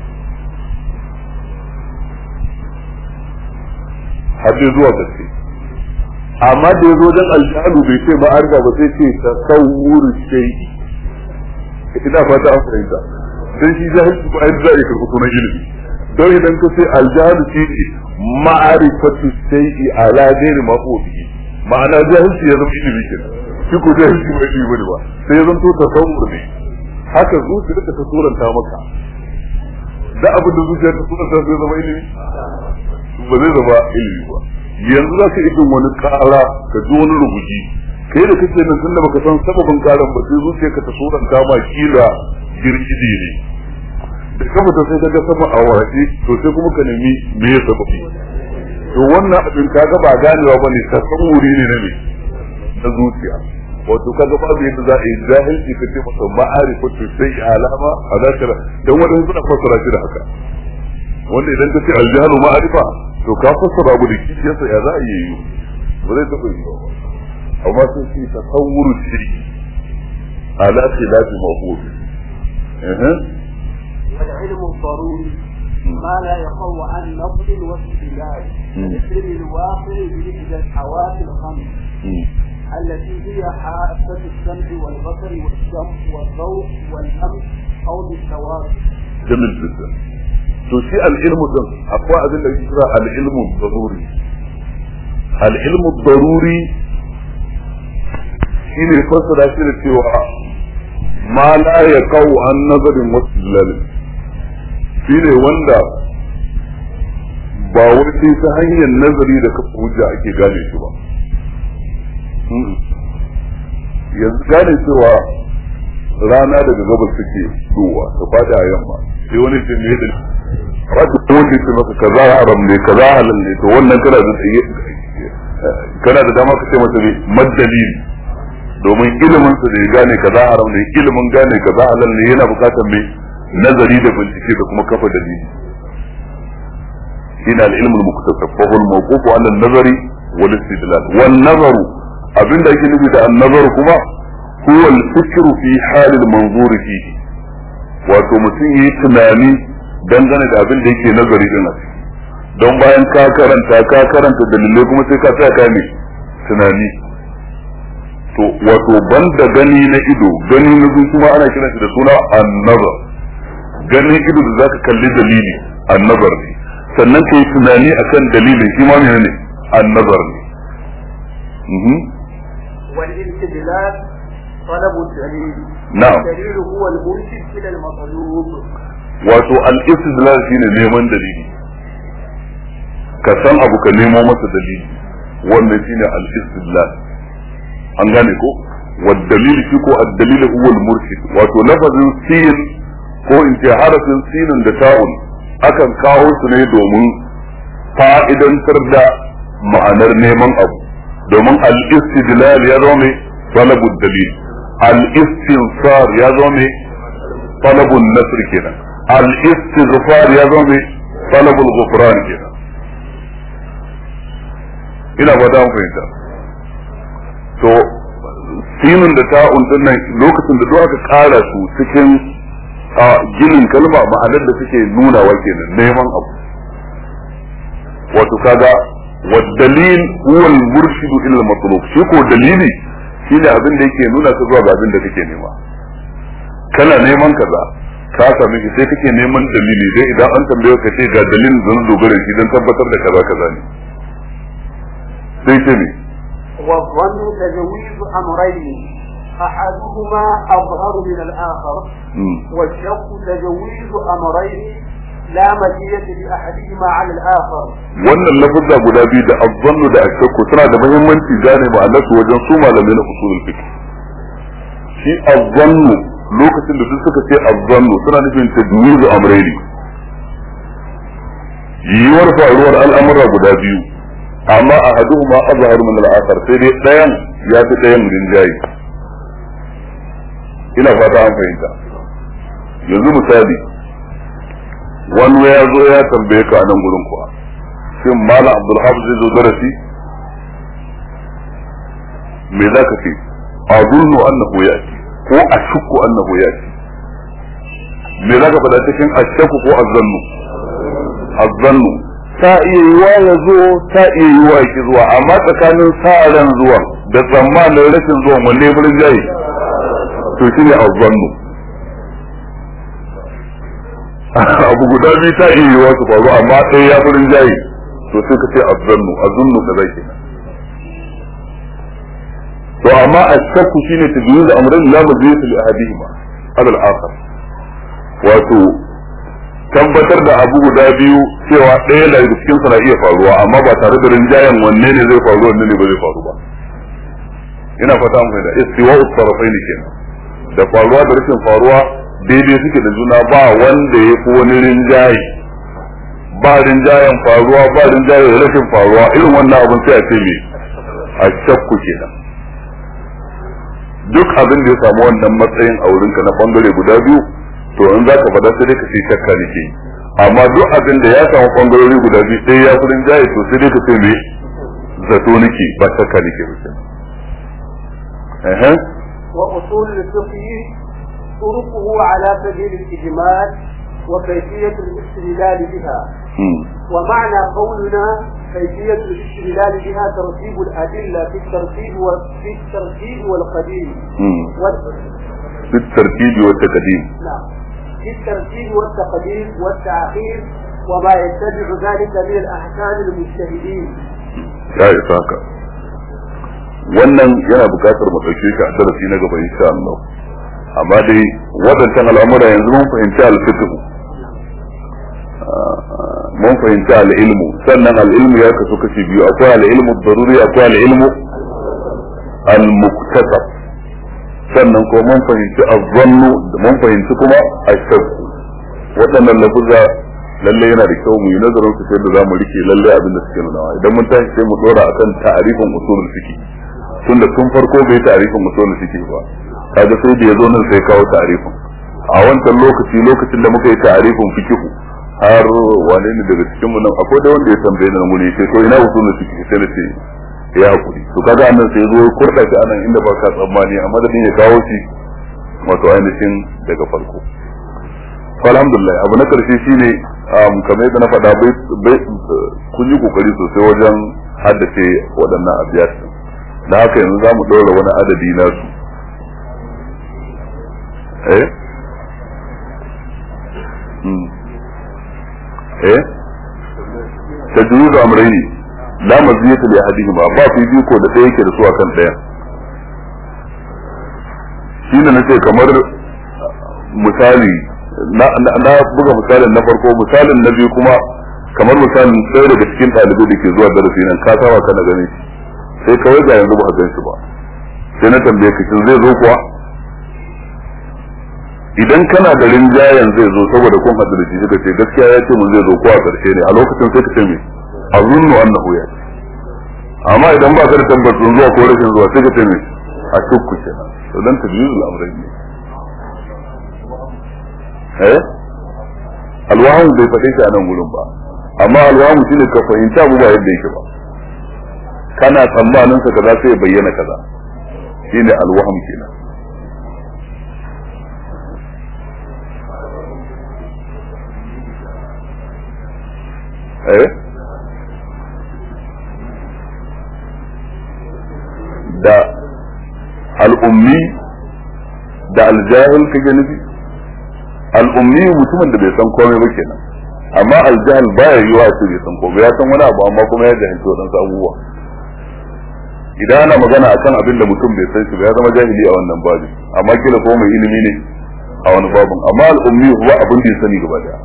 hadde zuwa gaske amma da yazo dan al-jahlu bai ce ma'arifa ba sai ce tasawwur shay'i ina fata an fahimta dan shi jahilci ba yadda zai karɓi sunan ilimi don idan ka ce al-jahlu shi ma'arifatu shay'i ala ghairi ma huwa bihi ma'ana jahilci ya zama ilimi kenan shi ko jahilci ba ilimi bane ba sai zan to tasawwur ne haka zuciya ta suranta maka da abin da zuciya ta suranta zai zama ilimi ba zai zama ilimi ba yanzu za ka ikin wani kara ka ji wani rubuji kai da kake nan tunda baka san sababin karan ba sai zuciya ka ta suranta ma kila girgidi ne da kafa ta sai kaga sama a waje to sai kuma ka nemi me ya sababi to wannan abin kaga ba ganewa bane tasawuri ne ne na zuciya wato kaga babu yadda za a yi jahilci ka ce masa ma'arifatu sai alama a zakira dan wadansu suna fassara shi da haka wanda idan ka ce aljahalu ma'arifa to ka fassara abu da kishiyarsa ya za a yi ba zai taɓa yi ba amma sai shi tasawuru shirki ala khilafi mawhub والعلم الضروري ما لا يقوى عن نقل واستدلال مثل الواقع بإحدى الحواس الخمس التي هي حاسة السمع والبصر والشم والذوق واللمس أو بالتواتر. جميل جدا. تشيء العلم ده أقوى أدلة اللي يسمى العلم الضروري. العلم الضروري شيء يفسر أشياء سوى ما لا يقوى عن نظر واستدلال. shine wanda ba wai sai ta hanyar nazari da kafa hujja ake gane shi ba yanzu gane cewa rana daga gabas take duwa ta fada a yamma sai wani ce ne da rabu wanda ce maka kaza haram ne kaza halal ne to wannan kana da kana da dama ka ce masa ne madalil domin ilimin sa da ya gane kaza haram ne ilimin gane kaza halal ne yana bukatar mai nazari da bincike da kuma kafa dalili shine al-ilm al-muktasab fa huwa al-mawquf 'ala an-nazari wal istidlal wan nazaru abinda yake nufi da an-nazaru kuma huwa al-fikru fi hal al-manzur fihi wato mutum yi tunani dangane da abin da yake nazari din nan don bayan ka karanta ka karanta dalilai kuma sai ka tsaya kai ne tunani to wato banda gani na ido gani na zuciya ana kiransa da suna an-nazar ganin ido da zaka kalli dalili annabar ne sannan kai tunani akan dalilin shi ma menene annabar ne mhm wal istidlal talab ad-dalil na'am dalil huwa al-murshid ila al-matlub wato al-istidlal shine neman dalili ka san abu ka nemo masa dalili wannan shine al-istidlal an gane ko wad dalil shi ko ad-dalil huwa al-murshid wato lafazin sin ko in ce harafin sinin da ta'un akan kawo su ne domin fa'idantar da ma'anar neman abu domin al-istidlal ya zo ne talabud dalil al-istinsar ya zo ne talabun nasr kenan al-istighfar ya zo ne talabul ghufran kenan ina ba da fahimta to sinin da ta'un din nan lokacin da duk aka kara su cikin a ginin kalma ma'anar da suke nuna wa kenan neman abu wato kaga wa dalil huwa al-murshid ila al-matlub shi ko dalili shine abin da yake nuna ka zuwa ga abin da kake nema kana neman kaza ka sami shi sai kake neman dalili dai idan an tambaye ka ce ga dalilin zan dogara shi dan tabbatar da kaza kaza ne sai ce ne والظن تجويز أمرين أحدهما أظهر من الآخر والشك تجويز أمرين لا مزية لأحدهما على الآخر. wannan lafazza guda biyu da azzannu da ashakku suna da muhimmanci gane ma'anarsu wajen su malamai na usulul fiqh. shi azzannu lokacin da duk suka ce azzannu suna nufin tadwizu amrayni, yiwuwar faruwar al'amura guda biyu, amma ahaduhuma azharu min al-akhar, sai dai dayan ya fi dayan rinjayi. ina fata an fahimta. yanzu misali wani ya zo ya tambaye ka a nan gurin kuwa, shin malam Abdul Hafiz zai zo darasi? me za ka ce? azunnu annahu ya'ti ko ashukku annahu ya'ti? me za ka faɗa cikin ashakku ko azzannu? azzannu ta iya yiwa ya zo, ta iya yiwa ya ki zuwa, amma tsakanin sa'aran zuwan da tsammanin rashin zuwan wanne burin jayi to shine azzannu. abu guda biyu ta iya yiwa su faru, amma ɗaya ya burin jayi to sai ka ce azzannu, azzannu da zai kenan. to amma ashakku shine tajwid amrin la majlis li ahadihima ala al-akhar, wato tabbatar da abu guda biyu cewa ɗaya daga cikin su na iya faruwa, amma ba tare da rinjayen wanne ne zai faru wanne ne ba zai faru ba. ina fata mun da istiwa'u tarafaini kenan, da faruwa da rashin faruwa daidai suke da juna, ba wanda ya fi wani rinjaye, ba rinjayen faruwa ba rinjayen rashin faruwa. irin wannan abin sai a ce me a shakku kenan. duk abin da ya samu wannan matsayin a wurinka na bangare guda biyu, to in za ka faɗa sai dai ka ce shakka nake, amma duk abin da ya samu bangarori guda biyu sai ya fi rinjaye, to sai dai ka ce me zato nake ba shakka nake ba. وأصول الفقه طرقه على سبيل الإجمال وكيفية الاستدلال بها. ومعنى قولنا كيفية الاستدلال بها ترتيب الأدلة في الترتيب وفي الترتيب والقديم. في الترتيب والتقديم. نعم. في الترتيب والتقديم والتأخير وما يتبع ذلك من الأحكام المجتهدين. يا إسحاق. wannan yana buƙatar mu ɗauke shi a darasi na gaba insha Allah, amma dai wadannan al'amura yanzu mun fahimci al-fiqh, mun fahimci al-ilmu, sannan al-ilmu ya kasu kashi biyu, akwai al-ilmu daruri, akwai al-ilmu al-muktasab, sannan ko mun fahimci az-zannu, mun fahimci kuma ash-shakk. waɗannan lafuzza lalle yana da kyau mu yi nazarin su sai da zamu rike lalle abin da suke nuna. idan mun tashi sai mu dora akan ta'arifin usulul fiqh, tunda tun farko bai ta'arifin usulul fiqh ba, kaga sai da yazo nan sai kawo ta'arifin. a wancan lokaci lokacin da muka yi ta'arifin fiqh har wane ne daga cikin mu nan akwai da wanda ya tambaye nan mun ce to ina usulul fiqh, sai na ce ya hakuri. to kaga annan sai zo kurda shi anan inda ba ka tsammani, amma da ya kawo shi wato ainihin daga farko. alhamdulillah abu na karshe shine kamar yadda na faɗa bai kun yi kokari sosai wajen haddace waɗannan abiyat, da haka yanzu za mu ɗora wani adadi na su. eh eh tajwid amrayni la maziyata li ahadihima, ba fi biko da ɗaya yake da su akan ɗaya. shine nace kamar misali na na buga misalin na farko, misalin na biyu kuma kamar misalin sai daga cikin ɗalibai da ke zuwa darasi nan ka saba kana ganin shi, sai kawai ga yanzu ba ka gan shi ba, sai na tambaye ka shin zai zo kuwa? idan kana da rinjayen zai zo saboda kun hadu da shi suka ce gaskiya ya ce mun zai zo kuwa a karshe ne, a lokacin sai ka ce me azunnu annahu ya ce. amma idan ba ka da tabbacin zuwa ko rashin zuwa sai ka ce me a shukku kenan. to dan tabyizul amrayn ne. eh alwahu bai faɗe shi a nan gurin ba, amma alwahu shine ka fahimta abu ba yadda yake ba, kana tsammanin sa kaza sai ya bayyana kaza, shine alwahum kenan. eh da al'ummi da aljahil kake nufi? al'ummi mutumin da bai san komai ba kenan, amma aljahil baya yiwa ce bai san komai, ya san wani abu amma kuma ya jahilci waɗansu abubuwa. idan ana magana akan abin da mutum bai san shi ba ya zama jahili a wannan babin, amma kila ko mai ilimi ne a wani babin, amma al'ummi huwa abin da ya sani gaba daya.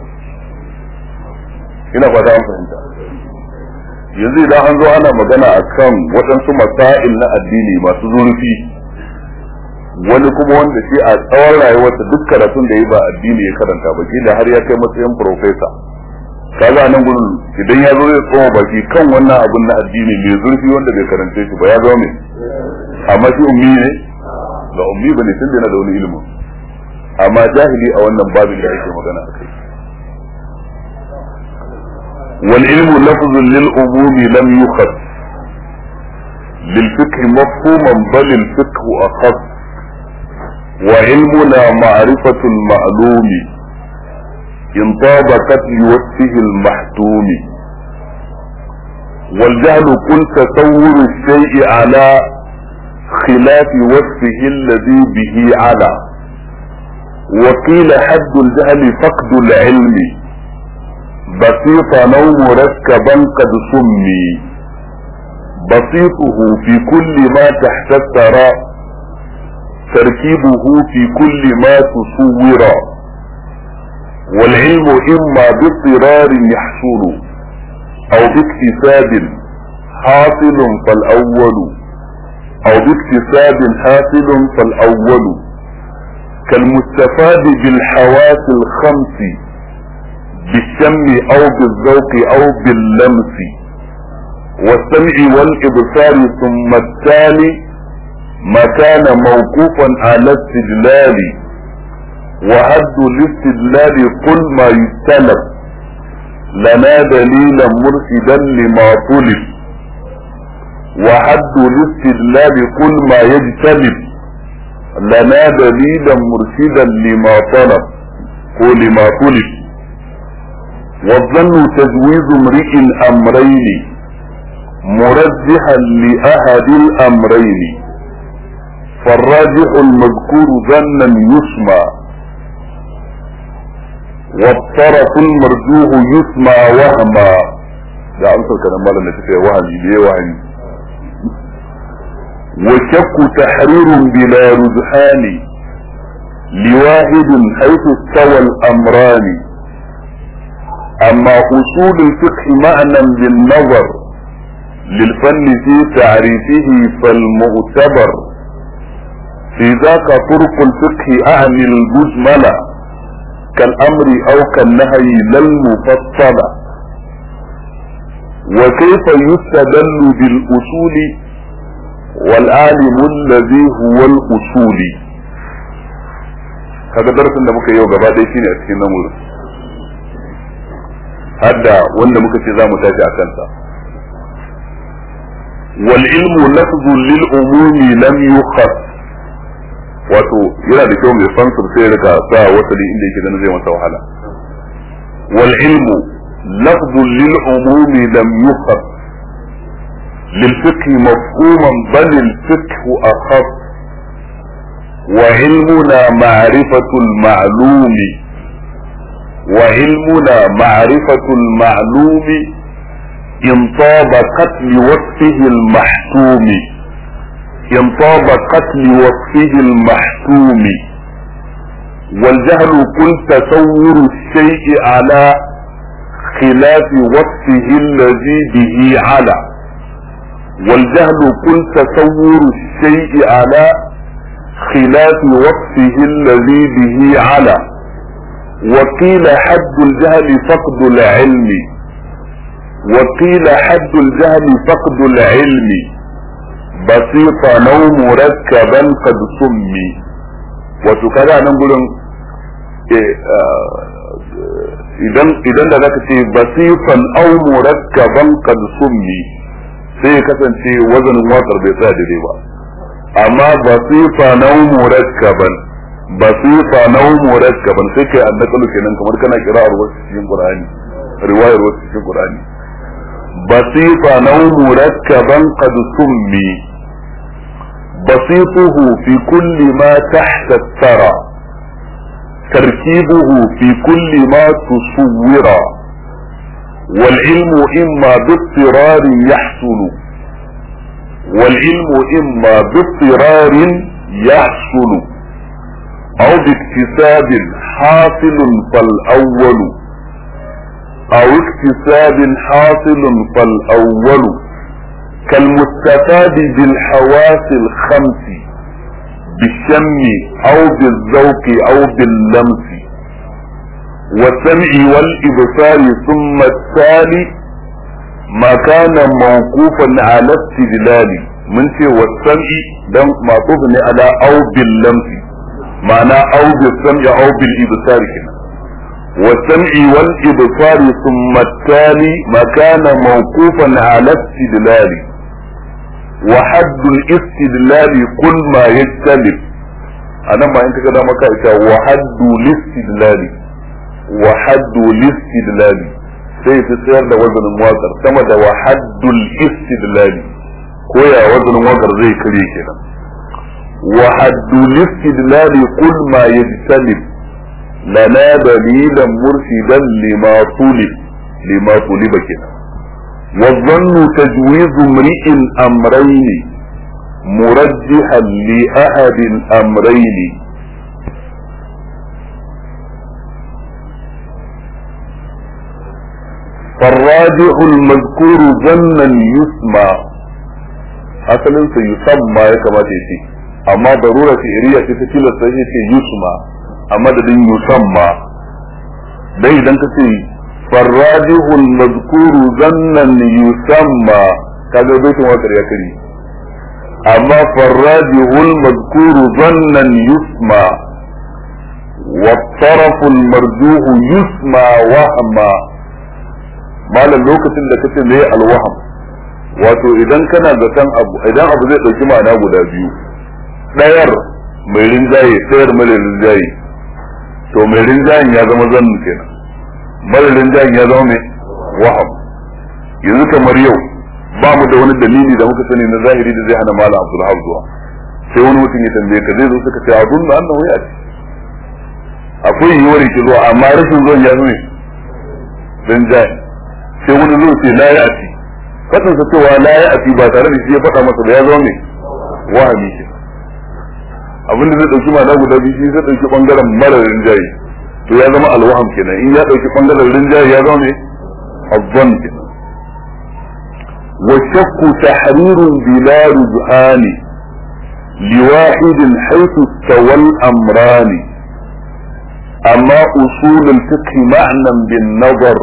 ina fata an fahimta. Yanzu idan an zo ana magana akan waɗansu masail na addini masu zurfi, wani kuma wanda shi a tsawon rayuwarsa duk karatun da ya ba addini ya karanta ba, kila har ya kai matsayin profesa, kaga nan gurin idan ya zo zai tsoma baki kan wannan abun na addini mai zurfi wanda bai karance shi ba ya zo mai, amma shi ummi ne ga ummi ba ne tunda yana da wani ilimin, amma jahili a wannan babin da ake magana akai. wal ilmu lafzun lil umumi lam yukhad lil fiqh mafhuman bal al fiqh akhad wa ilmuna ma'rifatu al ma'lumi إن طابقت لوصفه المحتوم والجهل كن تصور الشيء على خلاف وصفه الذي به على وقيل حد الجهل فقد العلم بسيطا أو مركبا قد سمي بسيطه في كل ما تحت الثرى تركيبه في كل ما تصور والعلم إما باضطرار يحصل أو باكتساب حاصل فالأول أو باكتساب حاصل فالأول كالمستفاد بالحواس الخمس بالشم أو بالذوق أو باللمس والسمع والإبصار ثم التالي ما كان موقوفا على استدلال وحد الاستدلال قل ما يستلب لنا دليلا مرشدا لما طلب وحد الاستدلال قل ما يجتلب لنا دليلا مرشدا لما طلب ولما طلب والظن تجويز امرئ امرين مرجحا لاحد الامرين فالراجح المذكور ظنا يسمى والطرف المرجوح يسمع وهما. ده أنصر كلام مالا نتفع وهمي ليه وهمي. وشك تحرير بلا رجحان لواحد حيث استوى الأمران. أما أصول الفقه معنى بالنظر للفن في تعريفه فالمعتبر في ذاك طرق الفقه أعني المجملة كالأمر أو كالنهي للمفصلة. وكيف يستدل بالأصول والعالم الذي هو الأصول. هذا درس عندما كي يوجد بعد شيء أتكلم نمور هذا وعندما كي تزام تاجع كنسا. والعلم لفظ للعموم لم يخص. wato yana da kyau mai fansur sai rika sa wasali inda yake ganin zai masa wahala. wal ilmu lafzun lil umumi lam yukhaf lil fiqh mafhuman bal al fiqh akhaf wa ilmuna ma'rifatu al ma'lum wa ilmuna ma'rifatu al ma'lum in tabaqat li wasfihi al mahtum إن طابقت لوصفه المحتوم والجهل كل تصور الشيء على خلاف وصفه الذي به على والجهل كل تصور الشيء على خلاف وصفه الذي به على وقيل حد الجهل فقد العلم وقيل حد الجهل فقد العلم بسيطا أو مركبا قد سمي. وتكذا نقول idan idan da zaka ce basifan aw murakkaban qad summi sai kasance wazanin watsar bai tsaya daidai ba, amma basifan aw murakkaban basifan aw murakkaban sai kai annakalu kenan kamar kana kira'ar wasu cikin Qur'ani, riwayar wasu cikin Qur'ani. basifan aw murakkaban qad summi بسيطه في كل ما تحت الثرى تركيبه في كل ما تصور والعلم إما باضطرار يحصل والعلم إما باضطرار يحصل أو باكتساب حاصل فالأول أو اكتساب حاصل فالأول كالمستفاد بالحواس الخمس بالشم أو بالذوق أو باللمس والسمع والإبصار ثم التالي ما كان موقوفا على استدلال من شيء والسمع دم معطوف على أو باللمس معنى أو بالسمع أو بالإبصار كنا والسمع والإبصار ثم التالي ما كان موقوفا على استدلال وحد الاستدلال كل ما يجتلب أنا ما أنت كده مكا وحد الاستدلال وحد الاستدلال sai fi tsayar da wazanin wakar sama da wahaddul istidlali ko ya wazanin wakar zai kare kenan wahaddul istidlali kul ma yajtalib lana dalilan murshidan lima tulib lima tuliba kenan والظن تجويز امرئ امرين مرجحا لاحد الامرين فالراجح المذكور ظنا يسمى asalin sa yusamma ya kamata yace amma darura fi'riya ce ta tilasta yace yusma amma da din yusamma dai idan ka ce farrajihul mazkuru zannan yusamma kaga baitin wakar ya kari amma farrajihul mazkuru zannan yusma wa taraful marjuhu yusma wahma malam lokacin da kace me alwaham wato idan kana zaton abu idan abu zai dauki ma'ana guda biyu dayar mai rinjaye sayar mai rinjaye to mai rinjayen ya zama zannu kenan mai rinjayen ya zama mai waham yanzu kamar yau ba mu da wani dalili da muka sani na zahiri da zai hana malam Abdul Hab zuwa sai wani mutum ya tambaye ka zai zo suka ce abun da annahu ya ce akwai yiwuwar ki zuwa amma rashin zuwan ya zo ne rinjaye sai wani zo ce la ya ati fadin sa cewa la ya ati ba tare da shi ya faɗa masa da ya zo ne wahami ke abin da zai dauki ma'ana guda biyu shi zai dauki bangaren mara rinjaye to ya zama alwaham kenan in ya dauki bangaren rinjaye ya zama ne azzan kenan wa shakku tahrirun bila rujhani liwahidin haythu tawal amrani amma usul al-fiqh ma'nan bin nazar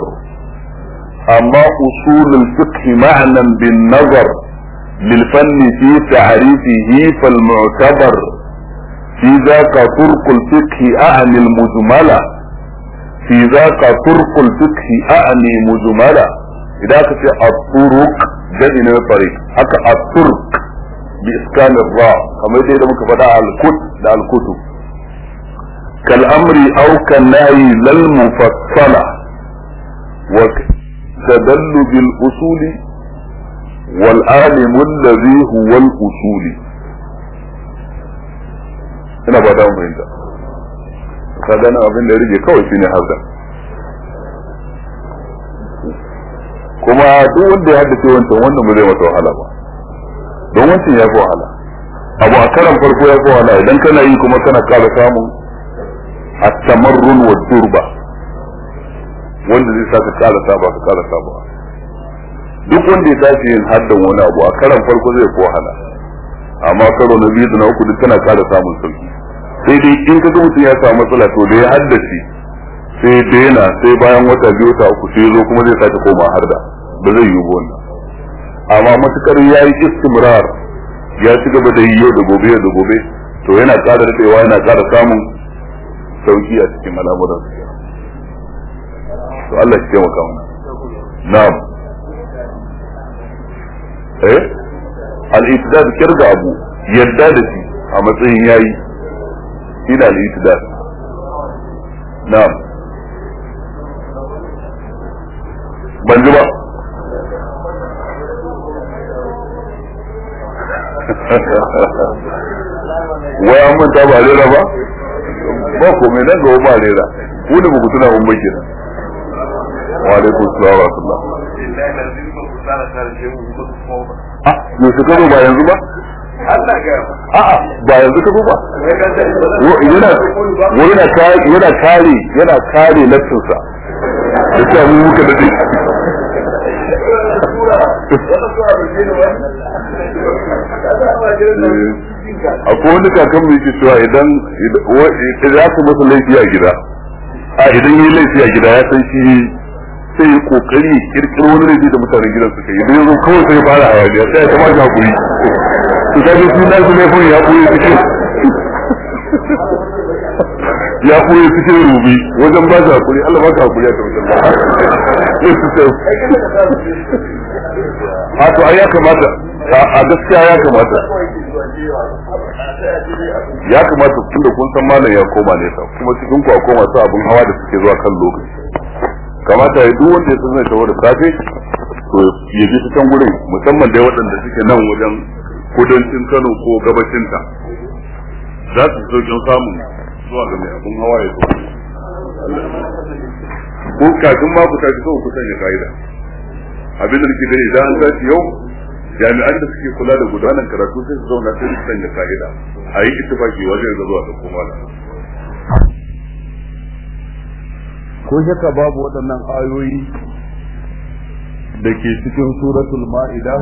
أما أصول الفقه معنى بالنظر للفن في تعريفه فالمعتبر في ذاك طرق الفقه أعني المجملة في ذاك طرق الفقه أعني مجملة إذا كنت الطرق جدي من الطريق حتى الطرق بإسكان الراء كما يتعلم مكفدا الكتب دا الكتب كالأمر أو كالنهي للمفصلة وك تدل بالأصول والعالم الذي هو الأصول ina ba dawo mai da ka gana abin da rige kawai shine hazza kuma duk wanda ya haddace wancan wannan ba zai masa wahala ba don wancan ya fi wahala abu a karan farko ya fi wahala idan kana yi kuma kana kara samun at-tamarrun wa turba wanda zai saka kara saba ka kara saba duk wanda ya tashi yin haddan wani abu a karan farko zai fi wahala amma karo na biyu da na uku duk kana kara samun sauki sai dai in ka ga mutum ya samu matsala to da ya haddace sai daina sai bayan wata biyu ta uku sai zo kuma zai sake koma harda ba zai yi wannan amma matukar ya yi istimrar ya ci gaba da yi yau da gobe da gobe to yana kara daɗewa yana kara samun sauki a cikin al'amuran su to Allah ya taimaka mana na'am eh al-itidal kirga abu yadda da shi a matsayin yayi ila al-itidal na'am ban ji ba wai an manta ba rera ba ba ko mai nan ga ba rera ku da ku tuna mun bayyana wa alaikum assalam wa rahmatullah ne su karo ba yanzu ba Allah ga a'a ba yanzu ka ba yana yana kare yana kare yana kare lafsinsa da ta mu muka dade akwai wani kakan mai ke cewa idan ya su masa laifi a gida a idan yi laifi a gida ya san shi sai yi kokari kirkiro wani laifi da mutanen gidan suka yi idan ya zo kawai sai fara hayaniya sai ya kama shi hakuri su kaji su na su laifin ya koyi cikin ya koyi cikin rubi wajen ba shi hakuri Allah ba ka hakuri ya tabbata a to ai ya kamata a gaskiya ya kamata ya kamata tun da kun san malam ya koma nesa kuma cikin ku akwai masu abin hawa da suke zuwa kan lokaci kamata ya duk wanda ya san zai tawo da safe to ya bi ta can gurin musamman dai waɗanda suke nan wajen kudancin Kano ko gabacinta za su sauƙin samun zuwa ga mai abin hawa ya zo ko kafin ma ku tafi kawai ku sanya ka'ida abin da nake gani idan an tashi yau jami'an da suke kula da gudanar karatu sai su zauna sai su sanya ka'ida a yi ittifaki wajen da zuwa da koma da ko shakka babu waɗannan ayoyi da ke cikin suratul ma'ida